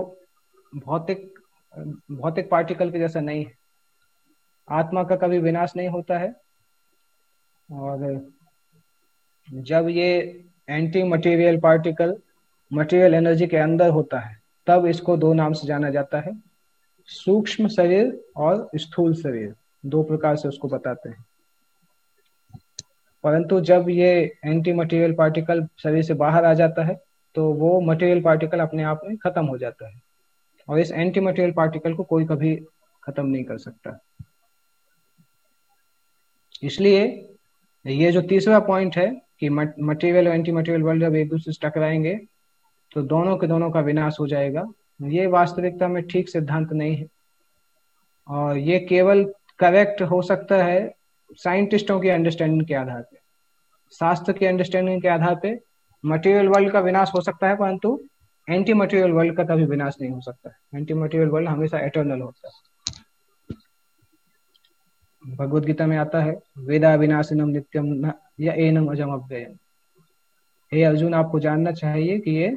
भौतिक पार्टिकल के जैसा नहीं है। आत्मा का कभी विनाश नहीं होता है। और जब ये anti material particle material energy के अंदर होता है तब इसको दो नाम से जाना जाता है, सूक्ष्म शरीर और स्थूल शरीर, दो प्रकार से उसको बताते हैं। परंतु जब ये एंटी मटेरियल पार्टिकल शरीर से बाहर आ जाता है तो वो मटेरियल पार्टिकल अपने आप में खत्म हो जाता है और इस एंटी मटेरियल पार्टिकल को कोई कभी खत्म नहीं कर सकता। इसलिए ये जो तीसरा पॉइंट है कि मटेरियल और एंटी मटेरियल वर्ल्ड जब एक दूसरे से टकराएंगे तो दोनों के दोनों का विनाश हो जाएगा, ये वास्तविकता में ठीक सिद्धांत नहीं है। और ये केवल करेक्ट हो सकता है साइंटिस्टों की अंडरस्टैंडिंग के आधार पे, शास्त्र की अंडरस्टैंडिंग के आधार पे मटेरियल वर्ल्ड का विनाश हो सकता है, परंतु एंटी मटेरियल वर्ल्ड का कभी विनाश नहीं हो सकता है। एंटी मटेरियल वर्ल्ड हमेशा एटर्नल होता है। भगवद गीता में आता है, वेदा विनाशिनम नित्यम न या एनम अजम अव्ययम। हे अर्जुन, आपको जानना चाहिए कि ये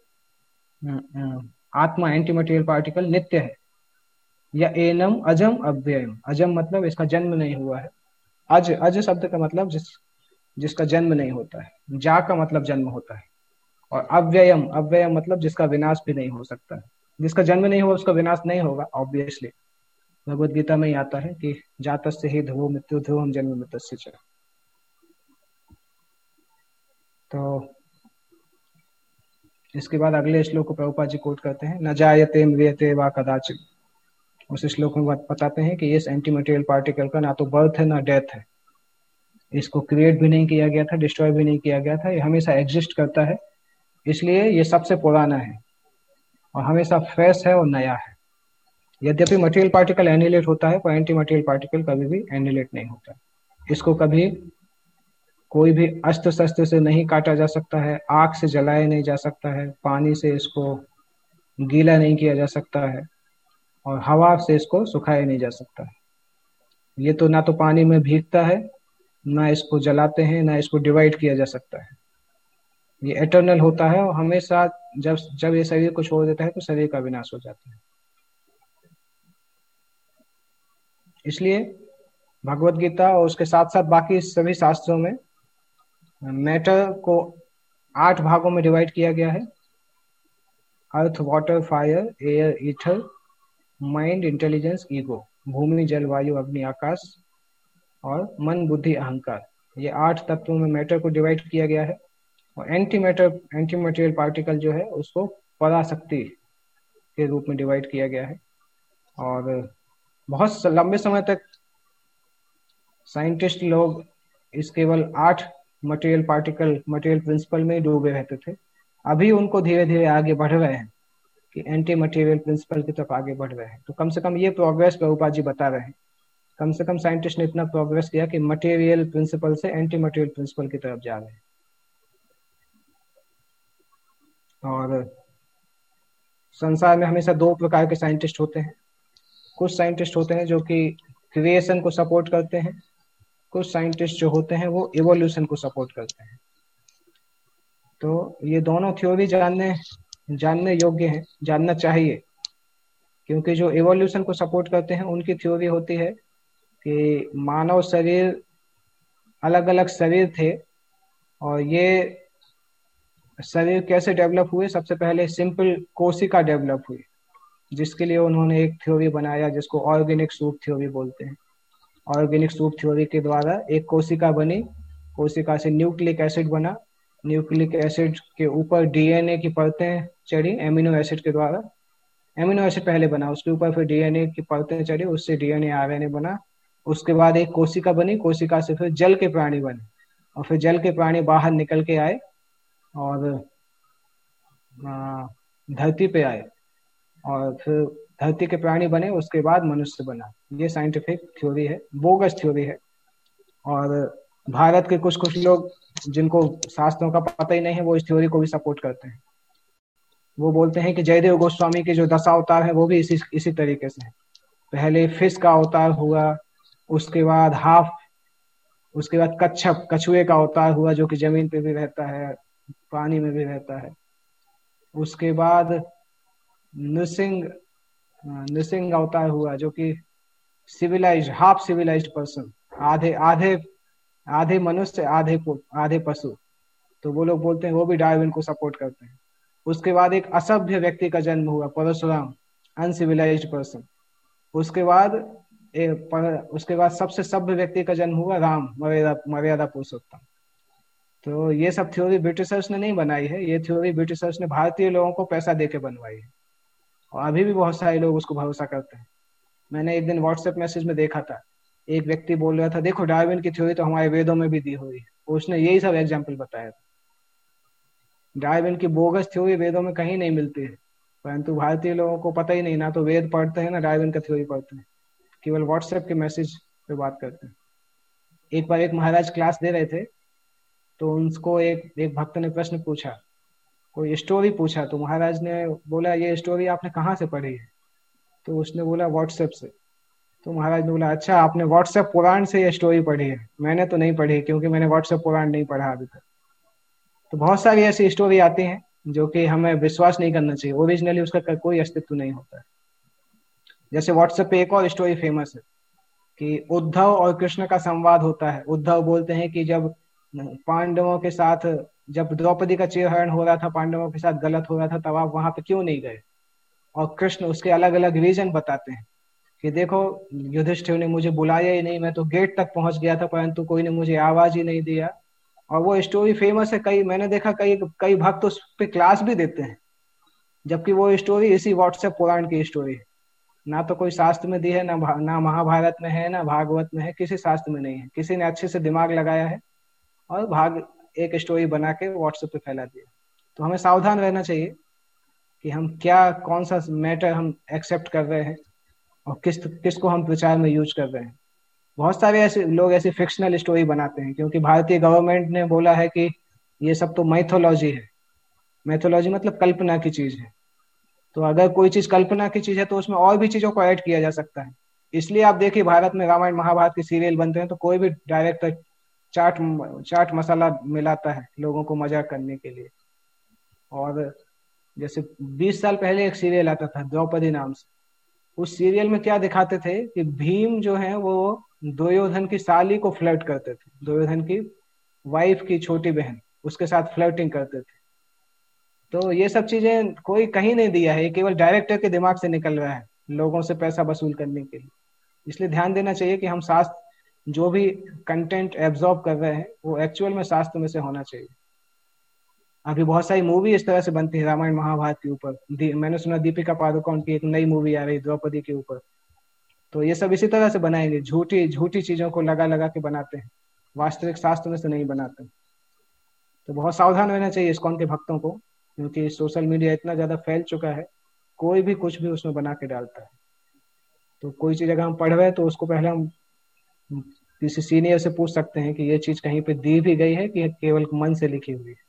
आत्मा एंटी मटेरियल पार्टिकल नित्य है, या एनम अजम अव्ययम। अजम मतलब इसका जन्म नहीं हुआ है। अज शब्द का मतलब जिसका जन्म नहीं होता है। जा का मतलब जन्म होता है। और अव्ययम मतलब जिसका विनाश भी नहीं हो सकता है। जिसका जन्म नहीं हुआ उसका विनाश नहीं होगा, ऑब्वियसली। भगवद गीता में ही आता है कि जातस्य हि ध्रुवो मृत्यु ध्रुवम जन्म मृतस्य च। तो इसके बाद अगले श्लोक को प्रभुपाद जी कोट करते हैं, न जायते म्रियते वा कदाचित। उस श्लोक में बताते हैं कि इस एंटी मटेरियल पार्टिकल का ना तो बर्थ है ना डेथ है। इसको क्रिएट भी नहीं किया गया था, डिस्ट्रॉय भी नहीं किया गया था, ये हमेशा एग्जिस्ट करता है। इसलिए ये सबसे पुराना है और हमेशा फ्रेश है और नया है। यद्यपि मटेरियल पार्टिकल एनिलेट होता है पर एंटी मटेरियल पार्टिकल कभी भी एनिलेट नहीं होता। इसको कभी कोई भी अस्त्र शस्त्र से नहीं काटा जा सकता है, आग से जलाया नहीं जा सकता है, पानी से इसको गीला नहीं किया जा सकता है और हवा से इसको सुखाया नहीं जा सकता है। ये तो ना तो पानी में भीगता है, ना इसको जलाते हैं, ना इसको डिवाइड किया जा सकता है। ये एटर्नल होता है और हमेशा जब ये शरीर को छोड़ देता है तो शरीर का विनाश हो जाता है। इसलिए भगवत गीता और उसके साथ साथ बाकी सभी शास्त्रों में मैटर को 8 भागों में डिवाइड किया गया है। Earth, water, fire, air, ether, mind, intelligence, ego. भूमि, जल, वायु, अग्नि, आकाश और मन, बुद्धि, अहंकार। ये 8 तत्वों में मैटर को डिवाइड किया गया है। और एंटी मटेरियल पार्टिकल जो है उसको पराशक्ति के रूप में डिवाइड किया गया है। और बहुत लंबे समय तक साइंटिस्ट लोग इस केवल 8 मटेरियल प्रिंसिपल में डूबे रहते थे। अभी उनको धीरे धीरे आगे बढ़ रहे हैं कि एंटी मटेरियल प्रिंसिपल की तरफ आगे बढ़ रहे हैं। तो कम से कम ये प्रोग्रेस प्रभुपाद जी बता रहे हैं। कम से कम साइंटिस्ट ने इतना प्रोग्रेस किया कि मटेरियल प्रिंसिपल से एंटी मटेरियल प्रिंसिपल की तरफ जा रहे हैं। और संसार में हमेशा 2 प्रकार के साइंटिस्ट होते हैं। कुछ साइंटिस्ट होते हैं जो कि क्रिएशन को सपोर्ट करते हैं, कुछ साइंटिस्ट जो होते हैं वो इवोल्यूशन को सपोर्ट करते हैं। तो ये दोनों थ्योरी जानने योग्य हैं, जानना चाहिए। क्योंकि जो इवोल्यूशन को सपोर्ट करते हैं उनकी थ्योरी होती है कि मानव शरीर अलग अलग शरीर थे और ये शरीर कैसे डेवलप हुए, सबसे पहले सिंपल कोशिका डेवलप हुई, जिसके लिए उन्होंने एक थ्योरी बनाया जिसको ऑर्गेनिक सूप थ्योरी बोलते हैं। ऑर्गेनिक सूप थ्योरी के द्वारा एक कोशिका बनी, कोशिका से न्यूक्लिक एसिड बना, न्यूक्लिक एसिड के ऊपर डीएनए की परतें चढ़ी एमिनो एसिड के द्वारा। एमिनो एसिड पहले बना, उसके ऊपर फिर डीएनए की परतें चढ़ी, उससे डीएनए आरएनए बना। उसके बाद एक कोशिका बनी, कोशिका से फिर जल के प्राणी बने, और फिर जल के प्राणी बाहर निकल के आए और धरती पे आए, और फिर धरती के प्राणी बने, उसके बाद मनुष्य बना। ये साइंटिफिक थ्योरी है, बोगस थ्योरी है। और भारत के कुछ कुछ लोग जिनको शास्त्रों का पता ही नहीं है, वो इस थ्योरी को भी सपोर्ट करते हैं। वो बोलते हैं कि जयदेव गोस्वामी के जो 10 अवतार है वो भी इसी तरीके से है। पहले फिश का अवतार हुआ, उसके बाद उसके बाद कच्छप, कछुए का अवतार हुआ जो कि जमीन पे भी रहता है, पानी में भी रहता है। उसके बाद नृसिंह अवतार हुआ जो कि सिविलाइज्ड, हाफ सिविलाइज्ड पर्सन, आधे आधे आधे मनुष्य आधे पशु। तो वो लोग बोलते हैं, वो भी डार्विन को सपोर्ट करते हैं। उसके बाद एक असभ्य व्यक्ति का जन्म हुआ, परशुराम, अनसिविलाइज्ड पर्सन। उसके बाद सबसे सभ्य व्यक्ति का जन्म हुआ, राम, मर्यादा पुरुषोत्तम। तो ये सब थ्योरी ब्रिटिशर्स ने नहीं बनाई है, ये थ्योरी ब्रिटिशर्स ने भारतीय लोगों को पैसा देके बनवाई है, और अभी भी बहुत सारे लोग उसको भरोसा करते हैं। मैंने एक दिन व्हाट्सएप मैसेज में देखा था, एक व्यक्ति बोल रहा था, देखो डार्विन की थ्योरी तो हमारे वेदों में भी दी हुई है। उसने यही सब एग्जाम्पल बताया था। डार्विन की बोगस थ्योरी वेदों में कहीं नहीं मिलती है, परंतु भारतीय लोगों को पता ही नहीं, ना तो वेद पढ़ते हैं ना डार्विन का थ्योरी पढ़ते हैं, केवल व्हाट्सएप के मैसेज पे बात करते हैं। एक बार एक महाराज क्लास दे रहे थे, तो उनको एक भक्त ने प्रश्न पूछा, कोई स्टोरी पूछा, तो महाराज ने बोला, ये स्टोरी आपने कहाँ से पढ़ी है? तो उसने बोला, व्हाट्सएप से। तो महाराज ने बोला, अच्छा, आपने व्हाट्सएप पुराण से ये स्टोरी पढ़ी है? मैंने तो नहीं पढ़ी, क्योंकि मैंने व्हाट्सएप पुराण नहीं पढ़ा अभी तक। तो बहुत सारी ऐसी स्टोरी आती हैं जो कि हमें विश्वास नहीं करना चाहिए, ओरिजिनली उसका कोई अस्तित्व नहीं होता है। जैसे व्हाट्सएप पे एक और स्टोरी फेमस है कि उद्धव और कृष्ण का संवाद होता है। उद्धव बोलते हैं कि जब पांडवों के साथ, जब द्रौपदी का चीरहरण हो रहा था, पांडवों के साथ गलत हो रहा था, तब आप वहां पे क्यों नहीं गए? और कृष्ण उसके अलग अलग रीजन बताते हैं कि देखो, युधिष्ठिर ने मुझे बुलाया ही नहीं, मैं तो गेट तक पहुंच गया था, परंतु कोई ने मुझे आवाज ही नहीं दिया। और वो स्टोरी फेमस है, मैंने देखा कई भक्त उस पे क्लास भी देते हैं, जबकि वो स्टोरी इसी व्हाट्सएप पुराण की स्टोरी है। ना तो कोई शास्त्र में दी है, ना महाभारत में है, ना भागवत में है, किसी शास्त्र में नहीं है। किसी ने अच्छे से दिमाग लगाया है और एक स्टोरी बना के व्हाट्सएप पे फैला दिया। तो हमें सावधान रहना चाहिए कि हम कौन सा मैटर हम एक्सेप्ट कर रहे हैं और किसको हम प्रचार में यूज कर रहे हैं। बहुत सारे ऐसे लोग ऐसी फिक्शनल स्टोरी बनाते हैं, क्योंकि भारतीय गवर्नमेंट ने बोला है कि ये सब तो मैथोलॉजी है। मैथोलॉजी मतलब कल्पना की चीज है। तो अगर कोई चीज कल्पना की चीज है तो उसमें और भी चीजों को ऐड किया जा सकता है। इसलिए आप देखिए, भारत में रामायण महाभारत के सीरियल बनते हैं तो कोई भी डायरेक्टर चाट मसाला मिलाता है लोगों को मजाक करने के लिए। और जैसे 20 साल पहले एक सीरियल आता था द्रौपदी नाम से। उस सीरियल में क्या दिखाते थे कि भीम जो है वो दुर्योधन की साली को फ्लर्ट करते थे, दुर्योधन की वाइफ की छोटी बहन, उसके साथ फ्लर्टिंग करते थे। तो ये सब चीजें कोई कहीं नहीं दिया है, ये केवल डायरेक्टर के दिमाग से निकल रहा है लोगों से पैसा वसूल करने के लिए। इसलिए ध्यान देना चाहिए कि हम शास्त्र जो भी कंटेंट एब्जॉर्ब कर रहे हैं वो एक्चुअल में शास्त्र में से होना चाहिए। अभी बहुत सारी मूवी इस तरह से बनती है रामायण महाभारत के ऊपर। मैंने सुना दीपिका पादुकोण की एक नई मूवी आ रही द्रौपदी के ऊपर। तो ये सब इसी तरह से बनाएंगे, झूठी चीजों को लगा के बनाते हैं, वास्तविक शास्त्र में से नहीं बनाते। तो बहुत सावधान रहना चाहिए इस्कॉन के भक्तों को, क्योंकि सोशल मीडिया इतना ज्यादा फैल चुका है, कोई भी कुछ भी उसमें बना के डालता है। तो कोई चीज अगर हम पढ़ रहे हैं तो उसको पहले हम किसी सीनियर से पूछ सकते हैं कि ये चीज कहीं पे दी भी गई है कि केवल मन से लिखी हुई है।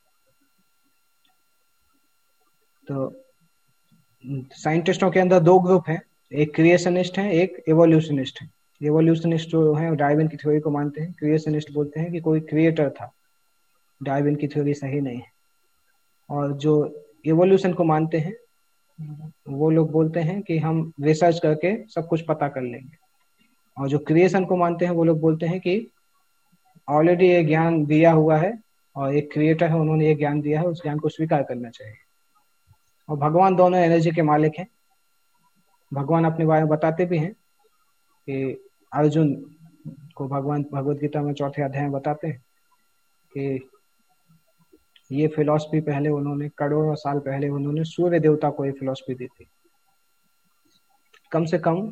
तो साइंटिस्टों के अंदर 2 ग्रुप हैं, एक क्रिएशनिस्ट है, एक एवोल्यूशनिस्ट है। एवोल्यूशनिस्ट जो है डार्विन की थ्योरी को मानते हैं, क्रिएशनिस्ट बोलते हैं कि कोई क्रिएटर था, डार्विन की थ्योरी सही नहीं है। और जो एवोल्यूशन को मानते हैं वो लोग बोलते हैं कि हम रिसर्च करके सब कुछ पता कर लेंगे। और जो क्रिएशन को मानते हैं वो लोग बोलते हैं कि ऑलरेडी ये ज्ञान दिया हुआ है, और एक क्रिएटर है, उन्होंने एक ज्ञान दिया है, उस ज्ञान को स्वीकार करना चाहिए। और भगवान दोनों एनर्जी के मालिक हैं। भगवान अपने बारे में बताते भी हैं कि अर्जुन को भगवान भगवत गीता में 4थे अध्याय में बताते हैं कि ये फिलॉसफी पहले उन्होंने करोड़ों साल पहले उन्होंने सूर्य देवता को ये फिलॉसफी दी थी। कम से कम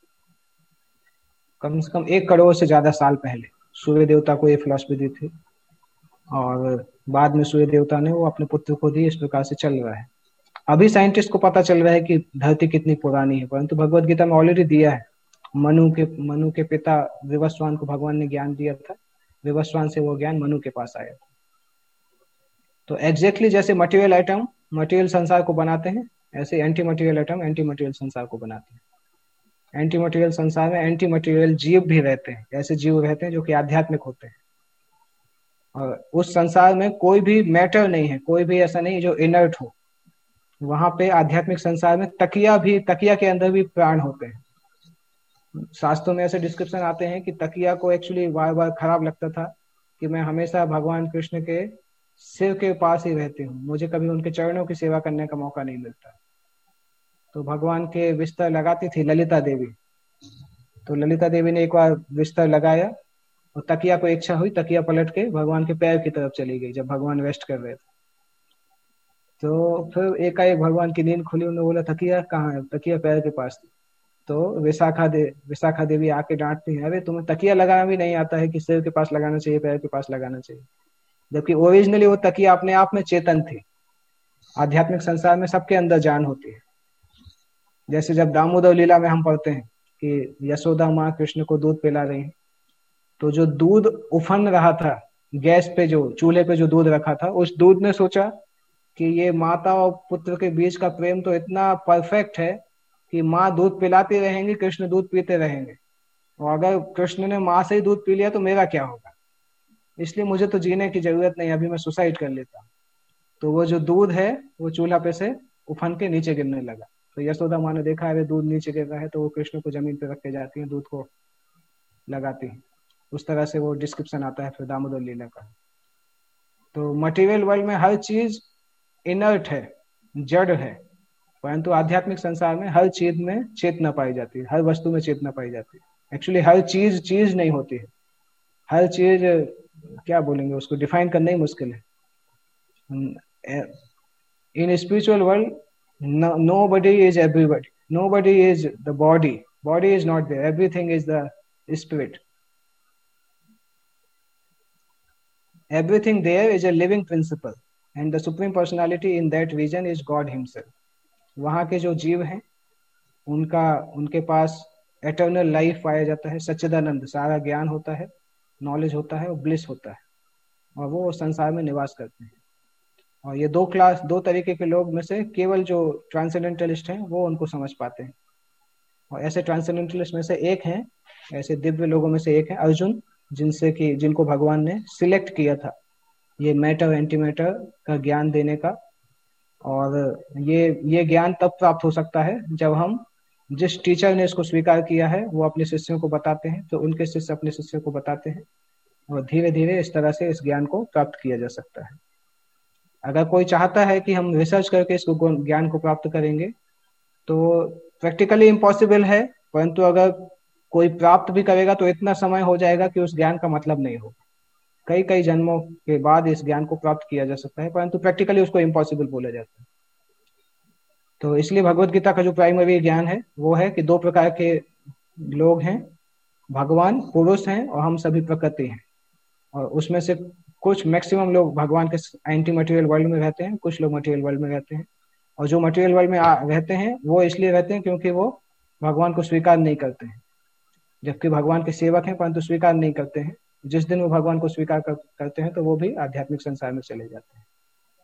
1 करोड़ से ज्यादा साल पहले सूर्य देवता को ये फिलॉसफी दी थी, और बाद में सूर्य देवता ने वो अपने पुत्र को दी। इस प्रकार से चल रहा है। अभी साइंटिस्ट को पता चल रहा है कि धरती कितनी पुरानी है, परंतु भगवत गीता में ऑलरेडी दिया है। मनु के पिता विवस्वान को भगवान ने ज्ञान दिया था, विवस्वान से वो ज्ञान मनु के पास आया था। तो एग्जैक्टली जैसे मटेरियल आइटम मटेरियल संसार को बनाते हैं, ऐसे anti material item anti material संसार को बनाते हैं। एंटी मटेरियल संसार में एंटी मटेरियल जीव भी रहते हैं, ऐसे जीव रहते हैं जो कि आध्यात्मिक होते हैं। और उस संसार में कोई भी मैटर नहीं है, कोई भी ऐसा नहीं जो इनर्ट हो। वहां पे आध्यात्मिक संसार में तकिया के अंदर भी प्राण होते हैं। शास्त्रों में ऐसे डिस्क्रिप्शन आते हैं कि तकिया को एक्चुअली बार बार खराब लगता था कि मैं हमेशा भगवान कृष्ण के सिर के पास ही रहती हूँ, मुझे कभी उनके चरणों की सेवा करने का मौका नहीं मिलता। तो भगवान के बिस्तर लगाती थी ललिता देवी। तो ललिता देवी ने एक बार बिस्तर लगाया और तकिया को इच्छा हुई, तकिया पलट के भगवान के पैर की तरफ चली गई जब भगवान रेस्ट कर रहे थे। तो फिर एकाएक भगवान की नींद खुली, उन्होंने बोला तकिया कहाँ है? तकिया पैर के पास थी। तो विशाखा देवी आके डांटती है, अरे तुम्हें तकिया लगाना भी नहीं आता है कि सिर के पास लगाना चाहिए, पैर के पास लगाना चाहिए। जबकि ओरिजिनली वो तकिया अपने आप में चेतन थी। आध्यात्मिक संसार में सबके अंदर जान होती है। जैसे जब दामोदर लीला में हम पढ़ते हैं कि यशोदा माँ कृष्ण को दूध पिला रही है, तो जो दूध उफन रहा था गैस पे, जो चूल्हे पे जो दूध रखा था, उस दूध ने सोचा कि ये माता और पुत्र के बीच का प्रेम तो इतना परफेक्ट है कि माँ दूध पिलाती रहेंगी, कृष्ण दूध पीते रहेंगे, और अगर कृष्ण ने माँ से ही दूध पी लिया तो मेरा क्या होगा, इसलिए मुझे तो जीने की जरूरत नहीं, अभी मैं सुसाइड कर लेता हूँ। तो वो जो दूध है वो चूल्हा पे से उफन के नीचे गिरने लगा। तो यशोदा माँ ने देखा अरे दूध नीचे गिर रहा है, तो वो कृष्ण को जमीन पे रख के जाती है, दूध को लगाती है। उस तरह से वो डिस्क्रिप्शन आता है फिर दामोदर लीला का। तो मटेरियल वर्ल्ड में हर चीज इनर्ट है, जड़ है, परंतु आध्यात्मिक संसार में हर चीज में चेतना पाई जाती है, हर वस्तु में चेतना पाई जाती है। एक्चुअली हर चीज नहीं होती है, हर चीज क्या बोलेंगे उसको डिफाइन करना ही मुश्किल है। In spiritual world nobody is everybody, nobody is the body is not there, everything is the spirit, everything there is a living principle and the supreme personality in that region is God himself. वहाँ के जो जीव हैं उनके पास एटर्नल लाइफ पाया जाता है, सच्चिदानंद, सारा ज्ञान होता है, नॉलेज होता है और ब्लिस होता है, और वो संसार में निवास करते हैं। और ये दो तरीके के लोग में से केवल जो ट्रांसेंडेंटलिस्ट हैं वो उनको समझ पाते हैं। और ऐसे ट्रांसेंडेंटलिस्ट में से एक हैं, ऐसे दिव्य लोगों में से एक है अर्जुन, जिनको भगवान ने सिलेक्ट किया था ये मैटर एंटी मैटर का ज्ञान देने का। और ये ज्ञान तब प्राप्त हो सकता है जब हम, जिस टीचर ने इसको स्वीकार किया है वो अपने शिष्यों को बताते हैं, तो उनके शिष्य अपने शिष्यों को बताते हैं, और धीरे धीरे इस तरह से इस ज्ञान को प्राप्त किया जा सकता है। अगर कोई चाहता है कि हम रिसर्च करके इस ज्ञान को प्राप्त करेंगे तो प्रैक्टिकली इम्पॉसिबल है, परंतु अगर कोई प्राप्त भी करेगा तो इतना समय हो जाएगा कि उस ज्ञान का मतलब नहीं होगा। कई जन्मों के बाद इस ज्ञान को प्राप्त किया जा सकता है, परंतु प्रैक्टिकली उसको इम्पॉसिबल बोला जाता है। तो इसलिए भगवत गीता का जो प्राइमरी ज्ञान है वो है कि 2 प्रकार के लोग हैं, भगवान पुरुष हैं और हम सभी प्रकृति हैं। और उसमें से कुछ मैक्सिमम लोग भगवान के एंटी मटेरियल वर्ल्ड में रहते हैं, कुछ लोग मटेरियल वर्ल्ड में रहते हैं। और जो मटेरियल वर्ल्ड में रहते हैं वो इसलिए रहते हैं क्योंकि वो भगवान को स्वीकार नहीं करते हैं, जबकि भगवान के सेवक हैं परंतु स्वीकार नहीं करते हैं। जिस दिन वो भगवान को स्वीकार करते हैं तो वो भी आध्यात्मिक संसार में चले जाते हैं।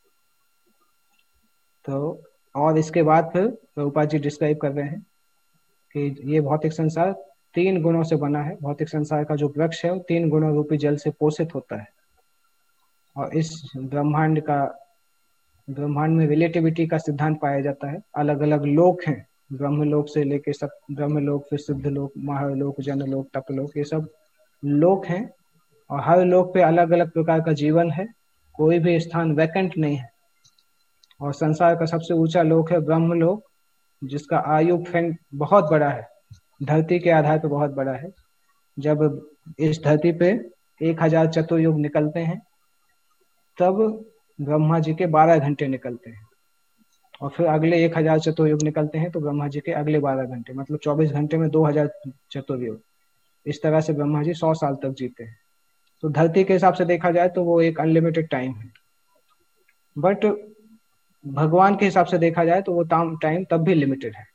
तो और इसके बाद फिर प्रभुपाद जी डिस्क्राइब कर रहे हैं कि ये भौतिक संसार 3 गुणों से बना है। भौतिक संसार का जो वृक्ष है वो 3 गुणों रूपी जल से पोषित होता है। और इस ब्रह्मांड में रिलेटिविटी का सिद्धांत पाया जाता है। अलग अलग लोक हैं, ब्रह्मलोक से लेके सब ब्रह्मलोक, फिर सिद्धलोक, महालोक, जनलोक, तपलोक, ये सब लोक हैं। और हर लोक पे अलग अलग प्रकार का जीवन है कोई भी स्थान वैकेंट नहीं है। और संसार का सबसे ऊंचा लोक है ब्रह्मलोक, जिसका आयु खंड बहुत बड़ा है, धरती के आधार पर बहुत बड़ा है। जब इस धरती पे 1000 चतुर्युग निकलते हैं तब ब्रह्मा जी के 12 घंटे निकलते हैं, और फिर अगले 1000 चतुर्युग निकलते हैं तो ब्रह्मा जी के अगले 12 घंटे, मतलब 24 घंटे में 2000 चतुर्युग। इस तरह से ब्रह्मा जी 100 साल तक जीते हैं। तो धरती के हिसाब से देखा जाए तो वो एक अनलिमिटेड टाइम है, बट भगवान के हिसाब से देखा जाए तो वो टाइम तब भी लिमिटेड है।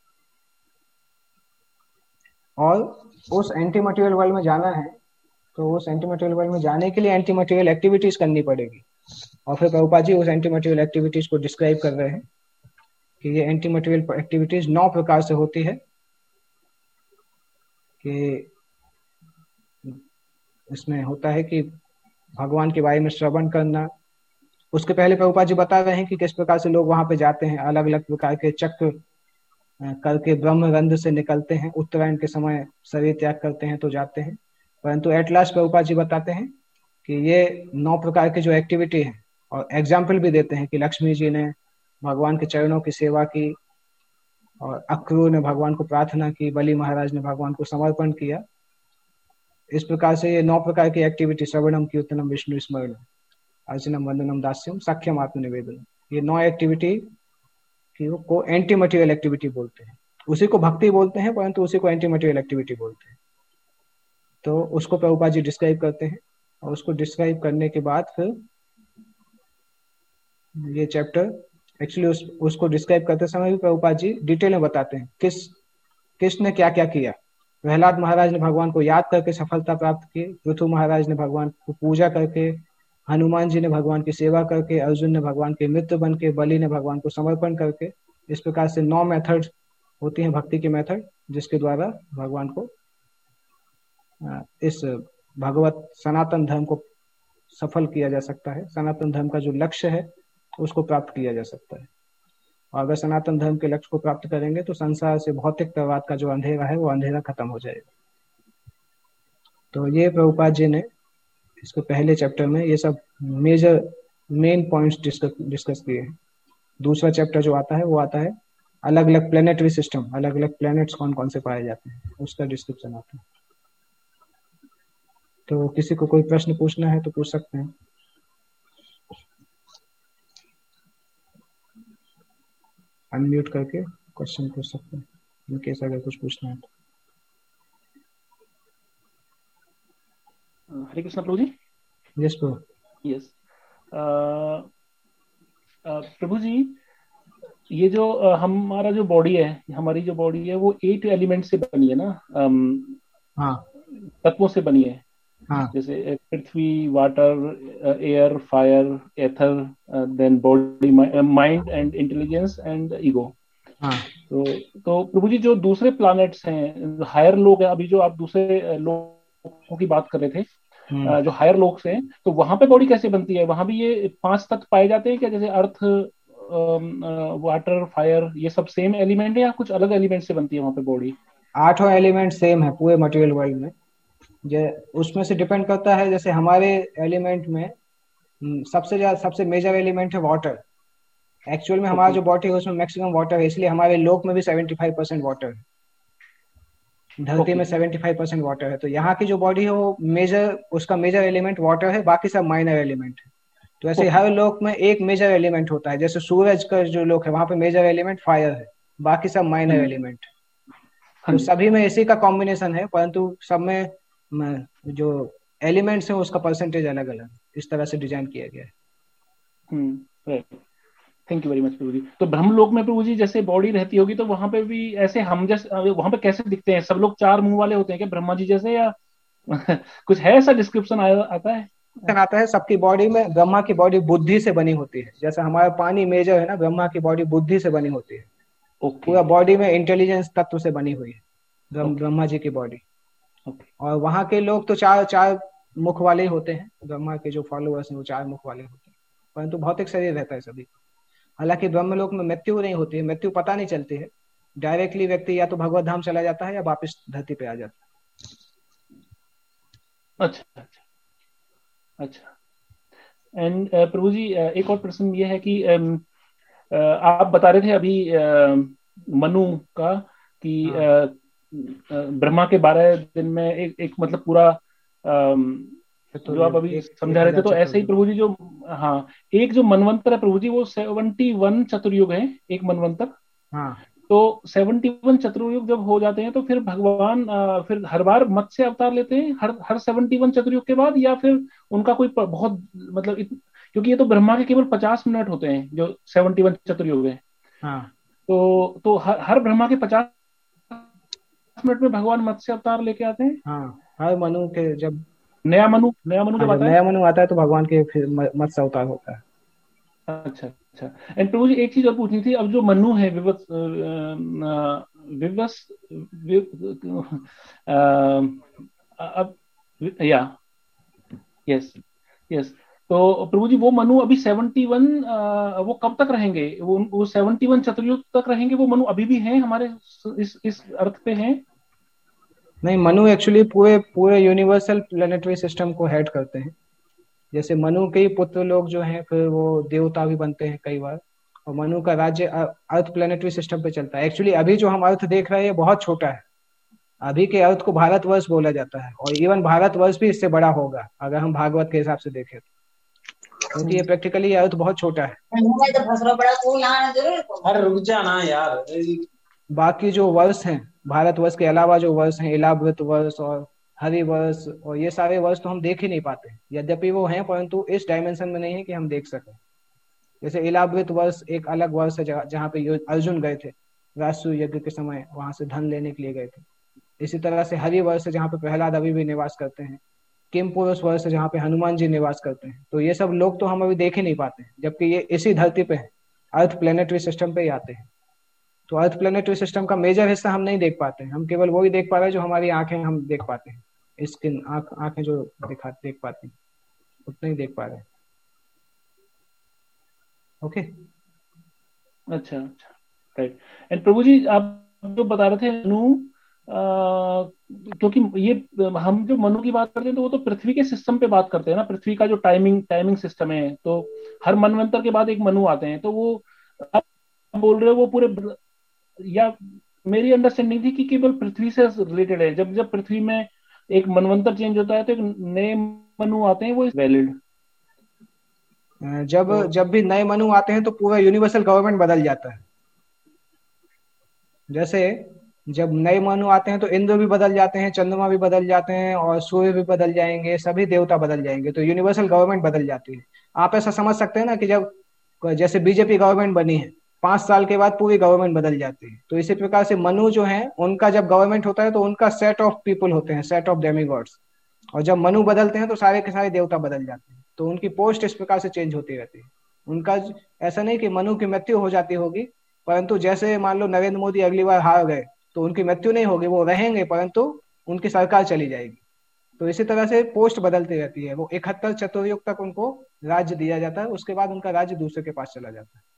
और उस एंटी मटेरियल वर्ल्ड में जाना है तो उस एंटी मटेरियल वर्ल्ड में जाने के लिए एंटी मटेरियल एक्टिविटीज करनी पड़ेगी। और फिर प्रभुपाद जी उस एंटी मटेरियल एक्टिविटीज को डिस्क्राइब कर रहे हैं कि ये एंटी मटेरियल एक्टिविटीज 9 प्रकार से होती है। कि इसमें होता है कि भगवान के बारे में श्रवण करना। उसके पहले प्रभुपाद जी बता रहे हैं कि किस प्रकार से लोग वहां पे जाते हैं, अलग अलग प्रकार के चक्र करके ब्रह्मरंध्र से निकलते हैं, उत्तरायण के समय शरीर त्याग करते हैं तो जाते हैं। परंतु एट लास्ट प्रभुपाद जी बताते हैं कि ये 9 प्रकार की जो एक्टिविटी है, और एग्जाम्पल भी देते हैं कि लक्ष्मी जी ने भगवान के चरणों की सेवा की, और अक्रूर ने भगवान को प्रार्थना की, बलि महाराज ने भगवान को समर्पण किया। इस प्रकार से ये 9 प्रकार की एक्टिविटी, श्रवणम कीर्तनम विष्णु स्मरणम अर्चनम वंदनम दास्यम साख्यम आत्मनिवेदनम, ये 9 एक्टिविटी को एंटी मटेरियल एक्टिविटी बोलते हैं। उसी को भक्ति बोलते हैं परंतु उसी को एंटी मटेरियल एक्टिविटी बोलते हैं। तो उसको प्रभुपाद जी डिस्क्राइब करते हैं, और उसको डिस्क्राइब करने के बाद फिर ये चैप्टर एक्चुअली उसको डिस्क्राइब करते समय भी प्रभुपाद जी डिटेल में बताते हैं किसने क्या क्या किया। प्रहलाद महाराज ने भगवान को याद करके सफलता प्राप्त की, पृथु महाराज ने भगवान को पूजा करके, हनुमान जी ने भगवान की सेवा करके, अर्जुन ने भगवान के मित्र बन के, बलि ने भगवान को समर्पण करके। इस प्रकार से 9 मेथड होती हैं भक्ति के मेथड, जिसके द्वारा भगवान को इस भगवत सनातन धर्म को सफल किया जा सकता है। सनातन धर्म का जो लक्ष्य है उसको प्राप्त किया जा सकता है। और अगर सनातन धर्म के लक्ष्य को प्राप्त करेंगे तो संसार से भौतिकतावाद का जो अंधेरा है वो अंधेरा खत्म हो जाएगा। तो ये प्रभुपाद जी ने इसके पहले चैप्टर में ये सब मेन पॉइंट्स डिस्कस किए हैं। दूसरा चैप्टर जो आता है वो आता है अलग अलग प्लेनेटरी सिस्टम, अलग अलग प्लेनेट्स कौन कौन से पाए जाते हैं, उसका डिस्क्रिप्शन आता है। तो किसी को कोई प्रश्न पूछना है तो पूछ सकते हैं। अनम्यूट करके क्वेश्चन पूछ सकते हैं इनकेस अगर कुछ पूछना है तो। हरे कृष्ण प्रभु जी। यस प्रभु। यस प्रभु जी, ये जो हमारा जो बॉडी है, हमारी जो बॉडी है वो 8 एलिमेंट से बनी है ना? हाँ, तत्वों से बनी है। हाँ, जैसे पृथ्वी, water, air, fire, ether, then body, mind and intelligence and ego. हाँ। तो प्रभु जी, जो दूसरे प्लैनेट्स हैं, हायर लोग हैं, अभी जो आप दूसरे लोगों की बात कर रहे थे, जो हायर लोग हैं, तो वहां पे बॉडी कैसे बनती है? वहां भी ये 5 तत्व पाए जाते हैं क्या? जैसे अर्थ, वाटर, फायर, ये सब सेम एलिमेंट है या कुछ अलग एलिमेंट से बनती है वहां पे बॉडी? 8 एलिमेंट सेम है पूरे मटेरियल वर्ल्ड में। उसमें से डिपेंड करता है, जैसे हमारे एलिमेंट में सबसे मेजर एलिमेंट है वाटर। एक्चुअल में हमारा जो बॉडी है उसमें मैक्सिमम वाटर है, इसलिए हमारे लोक में भी 75% वाटर है, धरती में 75% वाटर है। तो यहाँ की जो बॉडी है वो उसका मेजर एलिमेंट वाटर है, बाकी सब माइनर एलिमेंट है। तो ऐसे हर लोक में एक मेजर एलिमेंट होता है। जैसे सूरज का जो लोक है वहां पे मेजर एलिमेंट फायर है, बाकी सब माइनर एलिमेंट। तो सभी में इसी का कॉम्बिनेशन है, परंतु सब में जो एलिमेंट्स है उसका परसेंटेज अलग अलग, इस तरह से डिजाइन किया गया है। थैंक यू वेरी मच प्रभु जी। तो ब्रह्मलोक में प्रभु जी जैसे बॉडी रहती होगी तो वहां पे भी ऐसे हम जैसे वहां पे कैसे दिखते हैं? सब लोग 4 मुंह वाले होते हैं क्या ब्रह्मा जी जैसे, या कुछ है ऐसा डिस्क्रिप्शन आता है? आता है सबकी बॉडी में। ब्रह्मा की बॉडी बुद्धि से बनी होती है, जैसे हमारा पानी मेजर है ना, ब्रह्मा की बॉडी बुद्धि से बनी होती है। पूरा बॉडी में इंटेलिजेंस तत्व से बनी हुई है ब्रह्मा जी की बॉडी। और वहां के लोग तो चार मुख वाले ही होते हैं। ब्रह्मा के जो फॉलोअर्स हैं वो 4 मुख वाले होते हैं, परंतु भौतिक शरीर रहता है सभी। हालांकि ब्रह्मलोक में मृत्यु नहीं होती है, मृत्यु पता नहीं चलती है। डायरेक्टली व्यक्ति या तो भगवत धाम चला जाता है या वापस धरती पे आ जाता है। अच्छा। एंड प्रभु जी एक और प्रश्न ये है कि आप बता रहे थे अभी मनु का कि हाँ ब्रह्मा के 12 दिन में एक मतलब पूरा जो आप चतुर्युग, अभी एक एक समझा रहे थे, हजार तो ऐसे ही चतुर्युग। प्रभु जी जो, हाँ, एक जो मनवंतर है प्रभु जी वो 71 चतुर्युग है, एक मनवंतर। हाँ तो 71 चतुर्युग जब हो जाते हैं तो फिर भगवान फिर हर बार मत्स्य अवतार लेते हैं हर हर 71 चतुर्युग के बाद, या फिर उनका कोई बहुत मतलब क्योंकि ये तो ब्रह्मा के केवल 50 मिनट होते हैं जो 71 चतुर्युग है। हाँ तो हर ब्रह्मा के 50 मिनट में भगवान मत्स्य अवतार लेके आते हैं। हाँ। हर मनु के जब, नया मनु हाँ जब जब आता है। नया मनु आता है तो भगवान के फिर मत्स्य अवतार होता है। अच्छा अच्छा। एंड प्रभु जी एक चीज और पूछनी थी, अब जो मनु है विवस विवस अब या यस यस, तो प्रभु जी वो मनु अभी 71 वो कब तक रहेंगे, वो 71 चतुर्युग तक रहेंगे वो मनु, अभी भी हैं हमारे इस अर्थ पे हैं। नहीं, मनु एक्चुअली पूरे पूरे यूनिवर्सल प्लेनेटरी सिस्टम को हेड करते हैं। जैसे मनु के ही पुत्र लोग जो हैं फिर वो देवता भी बनते हैं कई बार। और मनु का राज्य अर्थ प्लेनेटरी सिस्टम पे चलता है। एक्चुअली अभी जो हम अर्थ देख रहे हैं ये बहुत छोटा है। अभी के अर्थ को भारतवर्ष बोला जाता है, और इवन भारतवर्ष भी इससे बड़ा होगा अगर हम भागवत के हिसाब से देखें तो। क्योंकि ये प्रैक्टिकली ये अर्थ बहुत छोटा है। अरे रुक जा ना यार। बाकी जो वर्ष हैं, भारतवर्ष के अलावा जो वर्ष हैं, इलाव्रत वर्ष और हरिवर्ष और ये सारे वर्ष तो हम देख ही नहीं पाते। यद्यपि वो हैं परंतु इस डायमेंशन में नहीं है कि हम देख सकें। जैसे इलाव्रत वर्ष एक अलग वर्ष है जहाँ पे अर्जुन गए थे राष्ट्रीय यज्ञ के समय, वहां से धन लेने के लिए गए थे। इसी तरह से हरिवर्ष है जहाँ पे प्रहलाद अभी भी निवास करते हैं। किम पुरुष वर्ष है जहाँ पे हनुमान जी निवास करते हैं। तो ये सब लोग तो हम अभी देख ही नहीं पाते, जबकि ये इसी धरती पे है, अर्थ प्लेनेटरी सिस्टम पे ही आते हैं। तो अर्थ प्लेनेटरी सिस्टम का मेजर हिस्सा हम नहीं देख पाते हैं। हम केवल वही देख पा रहे हैं जो हमारी आंखें हम देख पाते हैं। स्किन आंखें जो देख पाती हैं उतना ही देख पा रहे हैं। ओके। अच्छा अच्छा, राइट। एंड प्रभु जी आप जो बता रहे थे मनु, क्योंकि ये हम जो मनु की बात करते हैं तो वो तो पृथ्वी के सिस्टम पे बात करते हैं ना, पृथ्वी का जो टाइमिंग सिस्टम है, तो हर मनवंतर के बाद एक मनु आते हैं, तो वो आप बोल रहे हो वो पूरे या मेरी अंडरस्टैंडिंग थी कि केवल पृथ्वी से रिलेटेड है, जब जब पृथ्वी में एक मनवंतर चेंज होता है तो एक नए मनु आते हैं, वो वैलिड। जब तो जब भी नए मनु आते हैं तो पूरा यूनिवर्सल गवर्नमेंट बदल जाता है। जैसे जब नए मनु आते हैं तो इंद्र भी बदल जाते हैं, चंद्रमा भी बदल जाते हैं और सूर्य भी बदल जाएंगे, सभी देवता बदल जाएंगे, तो यूनिवर्सल गवर्नमेंट बदल जाती है। आप ऐसा समझ सकते हैं ना कि जब जैसे बीजेपी गवर्नमेंट बनी है 5 साल के बाद पूरी गवर्नमेंट बदल जाती है, तो इसी प्रकार से मनु जो है उनका जब गवर्नमेंट होता है तो उनका सेट ऑफ पीपल होते हैं, सेट ऑफ डेमीगॉड्स। और जब मनु बदलते हैं तो सारे के सारे देवता बदल जाते हैं। तो उनकी पोस्ट इस प्रकार से चेंज होती रहती है। उनका ऐसा नहीं कि मनु की मृत्यु हो जाती होगी, परंतु जैसे मान लो नरेंद्र मोदी अगली बार हार गए तो उनकी मृत्यु नहीं होगी, वो रहेंगे परंतु उनकी सरकार चली जाएगी। तो इसी तरह से पोस्ट बदलती रहती है। वो 71 चतुर्युग तक उनको राज्य दिया जाता है, उसके बाद उनका राज्य दूसरे के पास चला जाता है।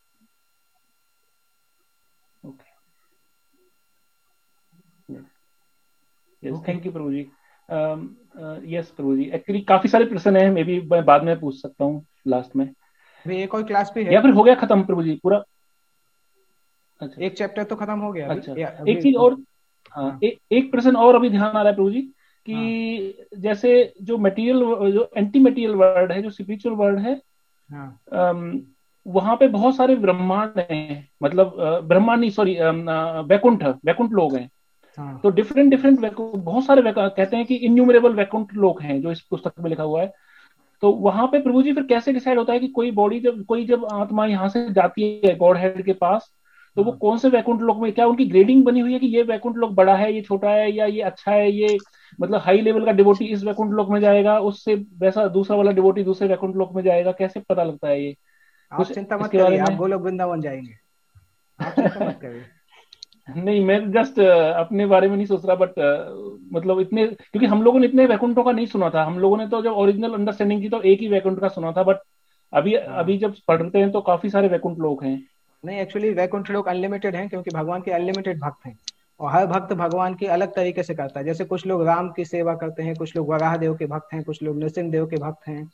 यस, थैंक यू प्रभु जी। यस प्रभु जी, एक्चुअली काफी सारे प्रश्न हैं, मे बी मैं बाद में पूछ सकता हूँ लास्ट में, अभी एक और क्लास भी है या फिर हो गया खत्म प्रभु जी पूरा? अच्छा, एक चैप्टर तो खत्म हो गया अच्छा। अभी एक चीज और, हाँ, एक प्रश्न और अभी ध्यान आ रहा है प्रभु जी हाँ कि जैसे जो मटेरियल, जो एंटी मटेरियल वर्ल्ड है, जो स्पिरिचुअल वर्ल्ड है, हाँ वहां पे बहुत सारे ब्रह्मांड हैं, मतलब ब्रह्मांड नहीं, सॉरी, वैकुंठ वैकुंठ लोग हैं। हाँ तो डिफरेंट डिफरेंट बहुत सारे कहते हैं कि इन्यूमरेबल वैकुंठ लोग हैं जो इस पुस्तक में लिखा हुआ है। तो वहां पे प्रभु जी फिर कैसे डिसाइड होता है कि कोई जब आत्मा यहाँ से जाती है गॉड हेड के पास, तो वो हाँ। कौन से वैकुंठ लोक में, क्या उनकी ग्रेडिंग बनी हुई है कि ये वैकुंठ लोक बड़ा है, ये छोटा है, या ये अच्छा है, ये मतलब हाई लेवल का डिवोटी इस वैकुंठ लोक में जाएगा, उससे वैसा दूसरा वाला डिवोटी दूसरे वैकुंठ लोक में जाएगा, कैसे पता लगता है ये आप कुछ चिंता मत इसके करिए, बारे आप में? गोलोक वृंदावन जाएंगे, आप चिंता मत करिए। नहीं, मैं जस्ट अपने बारे में नहीं सोच रहा, बट मतलब इतने, क्योंकि हम लोगों ने इतने वैकुंठों का नहीं सुना था, हम लोगों ने तो जब ओरिजिनल अंडरस्टैंडिंग थी तो एक ही वैकुंठ का सुना था, बट अभी हाँ अभी जब पढ़ते हैं तो काफी सारे वैकुंठ लोग हैं। नहीं, एक्चुअली वैकुंठ लोक अनलिमिटेड हैं क्योंकि भगवान के अनलिमिटेड भक्त हैं। और हर भक्त भगवान की अलग तरीके से करता है। जैसे कुछ लोग राम की सेवा करते हैं, कुछ लोग वराह देव के भक्त हैं, कुछ लोग नृसिंह देव के भक्त हैं,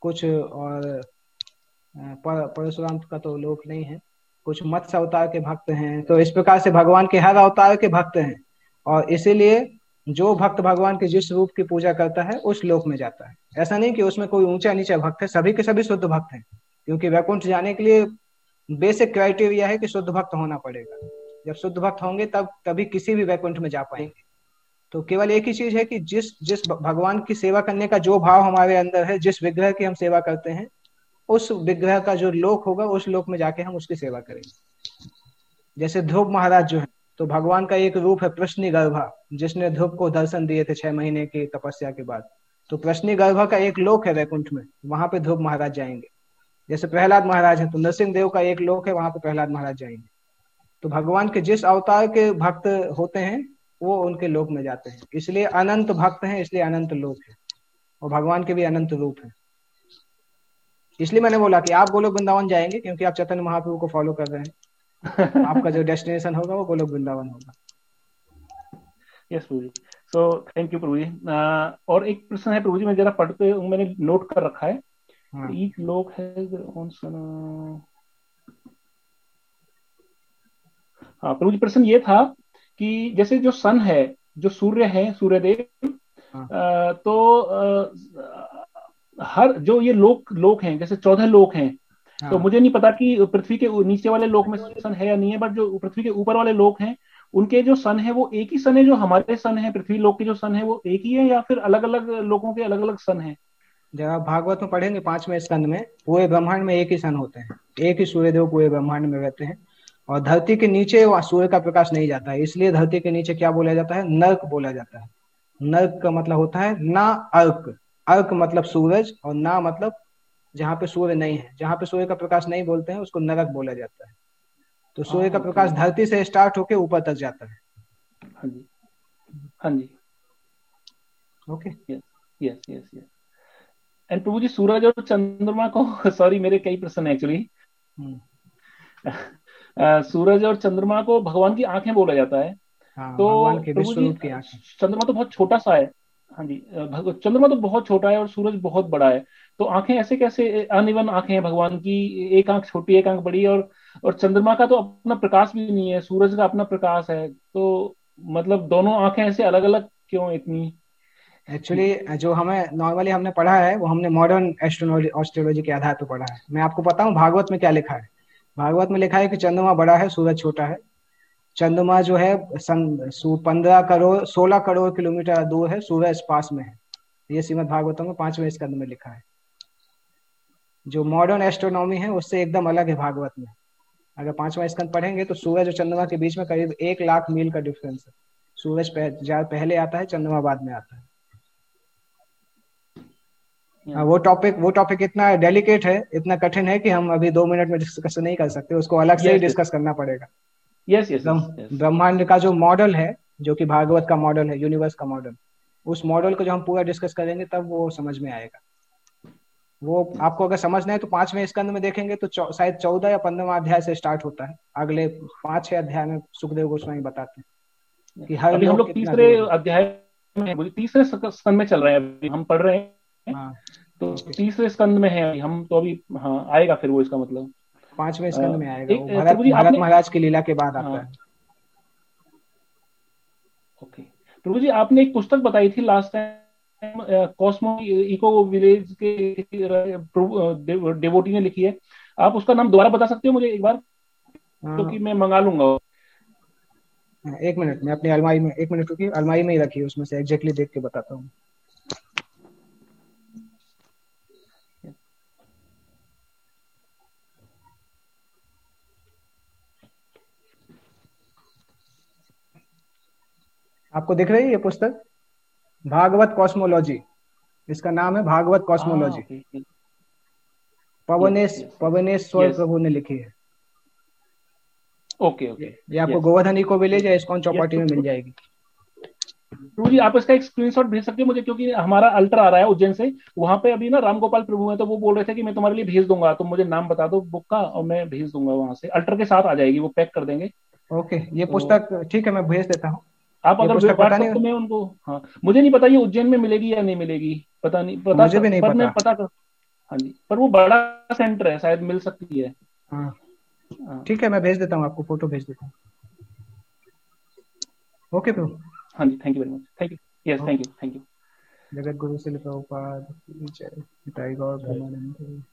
कुछ और परशुराम का तो लोक नहीं है, कुछ मत्स्य अवतार के भक्त हैं। तो इस प्रकार से भगवान के हर अवतार के भक्त हैं, और इसीलिए जो भक्त भगवान के जिस रूप की पूजा करता है उस लोक में जाता है। ऐसा नहीं कि उसमें कोई ऊंचा नीचा भक्त है, सभी के सभी शुद्ध भक्त हैं, क्योंकि वैकुंठ जाने के लिए बेसिक क्राइटेरिया है कि शुद्ध भक्त होना पड़ेगा। जब शुद्ध भक्त होंगे तब तभी किसी भी वैकुंठ में जा पाएंगे। तो केवल एक ही चीज है कि जिस जिस भगवान की सेवा करने का जो भाव हमारे अंदर है, जिस विग्रह की हम सेवा करते हैं, उस विग्रह का जो लोक होगा उस लोक में जाके हम उसकी सेवा करेंगे। जैसे ध्रुव महाराज जो है, तो भगवान का एक रूप है प्रश्निगर्भा, जिसने ध्रुव को दर्शन दिए थे 6 महीने की तपस्या के बाद। तो प्रश्निगर्भा का एक लोक है वैकुंठ में, वहां पे ध्रुव महाराज जाएंगे। जैसे प्रहलाद महाराज है, तो नरसिंह देव का एक लोक है, वहां पे प्रहलाद महाराज जाएंगे। तो भगवान के जिस अवतार के भक्त होते हैं वो उनके लोक में जाते हैं। इसलिए अनंत भक्त हैं, इसलिए अनंत लोक है, और भगवान के भी अनंत रूप है। इसलिए मैंने बोला कि आप गोलोक वृंदावन जाएंगे क्योंकि आप चैतन्य महाप्रभु को फॉलो कर रहे हैं। आपका जो डेस्टिनेशन होगा वो गोलोक वृंदावन होगा। यस प्रभु जी, सो थैंक यू प्रभु जी। और एक प्रश्न है प्रभु जी, मैं जरा पढ़ते हूँ, मैंने नोट कर रखा है। ईच लोक है हाँ प्रभु जी, प्रश्न ये था कि जैसे जो सन है, जो सूर्य है, सूर्यदेव, तो हर जो ये लोक हैं, जैसे 14 लोक हैं, तो मुझे नहीं पता कि पृथ्वी के नीचे वाले लोक में सन है या नहीं है, बट जो पृथ्वी के ऊपर वाले लोक हैं उनके जो सन है वो एक ही सन है, जो हमारे सन है पृथ्वी लोक के जो सन है वो एक ही है, या फिर अलग अलग लोगों के अलग अलग सन है? जब आप भागवत में पढ़ेंगे 5वें स्कंद में, पूरे ब्रह्मांड में एक ही सन होते हैं, एक ही सूर्यदेव पूरे ब्रह्मांड में रहते हैं, और धरती के नीचे सूर्य का प्रकाश नहीं जाता है, इसलिए धरती के नीचे क्या बोला जाता है? नर्क बोला जाता है। नर्क का मतलब होता है ना अर्क, अर्क मतलब सूरज, और ना मतलब जहाँ पे सूर्य नहीं है, जहाँ पे सूर्य का प्रकाश नहीं बोलते हैं उसको नरक बोला जाता है। तो सूर्य का प्रकाश धरती से स्टार्ट होके ऊपर तक जाता है। हाँ जी, हाँ जी, okay, yes yes yes. And प्रभु जी, सूरज और चंद्रमा को सॉरी मेरे कई प्रश्न है एक्चुअली। सूरज और चंद्रमा को भगवान की आंखें बोला जाता है। हाँ, तो भगवान के प्रभु विश्व जी, रूप की आंखें। चंद्रमा तो बहुत छोटा सा है। हाँ जी, चंद्रमा तो बहुत छोटा है और सूरज बहुत बड़ा है, तो आंखें ऐसे कैसे? अनइवन आंखें हैं भगवान की, एक आंख छोटी एक आंख बड़ी, और चंद्रमा का तो अपना प्रकाश भी नहीं है, सूरज का अपना प्रकाश है, तो मतलब दोनों आंखें ऐसे अलग अलग क्यों इतनी? एक्चुअली जो हमें नॉर्मली हमने पढ़ा है वो हमने मॉडर्न एस्ट्रोलॉजी के आधार पर पढ़ा है। मैं आपको बताऊं भागवत में क्या लिखा है। भागवत में लिखा है कि चंद्रमा बड़ा है, सूरज छोटा है। चंद्रमा जो है 16 करोड़ किलोमीटर दूर है, सूरज पास में है। ये श्रीमद् भागवतम में 5वें स्कंद में लिखा है। जो मॉडर्न एस्ट्रोनॉमी है उससे एकदम अलग है भागवत में। अगर 5वां स्कंद पढ़ेंगे तो सूरज और चंद्रमा के बीच में करीब 1 लाख मील का डिफरेंस है। सूरज पहले आता है, चंद्रमा बाद में आता है। वो टॉपिक इतना डेलिकेट है, इतना कठिन है कि हम अभी 2 मिनट में डिस्कस नहीं कर सकते, उसको अलग से ही डिस्कस करना पड़ेगा। Yes yes. ब्रह्मांड का जो मॉडल है, जो कि भागवत का मॉडल है, यूनिवर्स का मॉडल, उस मॉडल को जो हम पूरा डिस्कस करेंगे तब वो समझ में आएगा। वो आपको अगर समझना है तो 5वें स्कंद में देखेंगे तो शायद 14 या 15वां अध्याय से स्टार्ट होता है। अगले 5-6 अध्याय में सुखदेव गोस्वामी बताते हैं कि हर अभी हम लोग तीसरे अध्याय में, तीसरे स्कंद में चल रहे हैं, अभी हम पढ़ रहे हैं। हाँ, तो तीसरे स्कंद में है हम तो अभी। हाँ, आएगा फिर वो, इसका मतलब 5वें स्कंद में आएगा। वो भरत महाराज की लीला के बाद आता है। ओके प्रभु जी, आपने एक पुस्तक बताई थी last time, cosmo eco village के डेवोटी ने लिखी है, आप उसका नाम दोबारा बता सकते हो मुझे एक बार? क्योंकि मैं मंगा लूंगा। 1 मिनट में अपनी अलमारी में, 1 मिनट रुकिए, अलमारी में ही रखिए, उसमें से एग्जैक्टली देख के बताता हूँ। आपको दिख रही है ये पुस्तक? भागवत कॉस्मोलॉजी, इसका नाम है भागवत कॉस्मोलॉजी। पवनेश्वर प्रभु ने लिखी है। Okay okay. ये आपको गोवर्धन इको विलेज या इस्कॉन चौपाटी में मिल जाएगी। प्रभु जी, आप इसका एक स्क्रीनशॉट भेज सकते हो मुझे, क्योंकि हमारा अल्टर आ रहा है उज्जैन से, वहां पे अभी ना राम गोपाल प्रभु है, तो वो बोल रहे थे कि मैं तुम्हारे लिए भेज दूंगा, तुम मुझे नाम बता दो बुक का और मैं भेज दूंगा, वहां से अल्टर के साथ आ जाएगी, वो पैक कर देंगे। ओके, ये पुस्तक ठीक है, मैं भेज देता हूँ। आप अगर व्हाट्सएप में उनको, हाँ मुझे नहीं पता ये उज्जैन में मिलेगी या नहीं मिलेगी, पता नहीं, मुझे भी नहीं पता। हाँ जी, पर वो बड़ा सेंटर है, शायद मिल सकती है। हाँ हाँ ठीक है, मैं भेज देता हूँ आपको, फोटो भेज देता हूँ। Okay bro. हाँ जी, thank you very much, thank you, yes thank you, thank you. जगत गुरु शिल प्रभुपाद की जय। निताई गौर प्रेमानंद।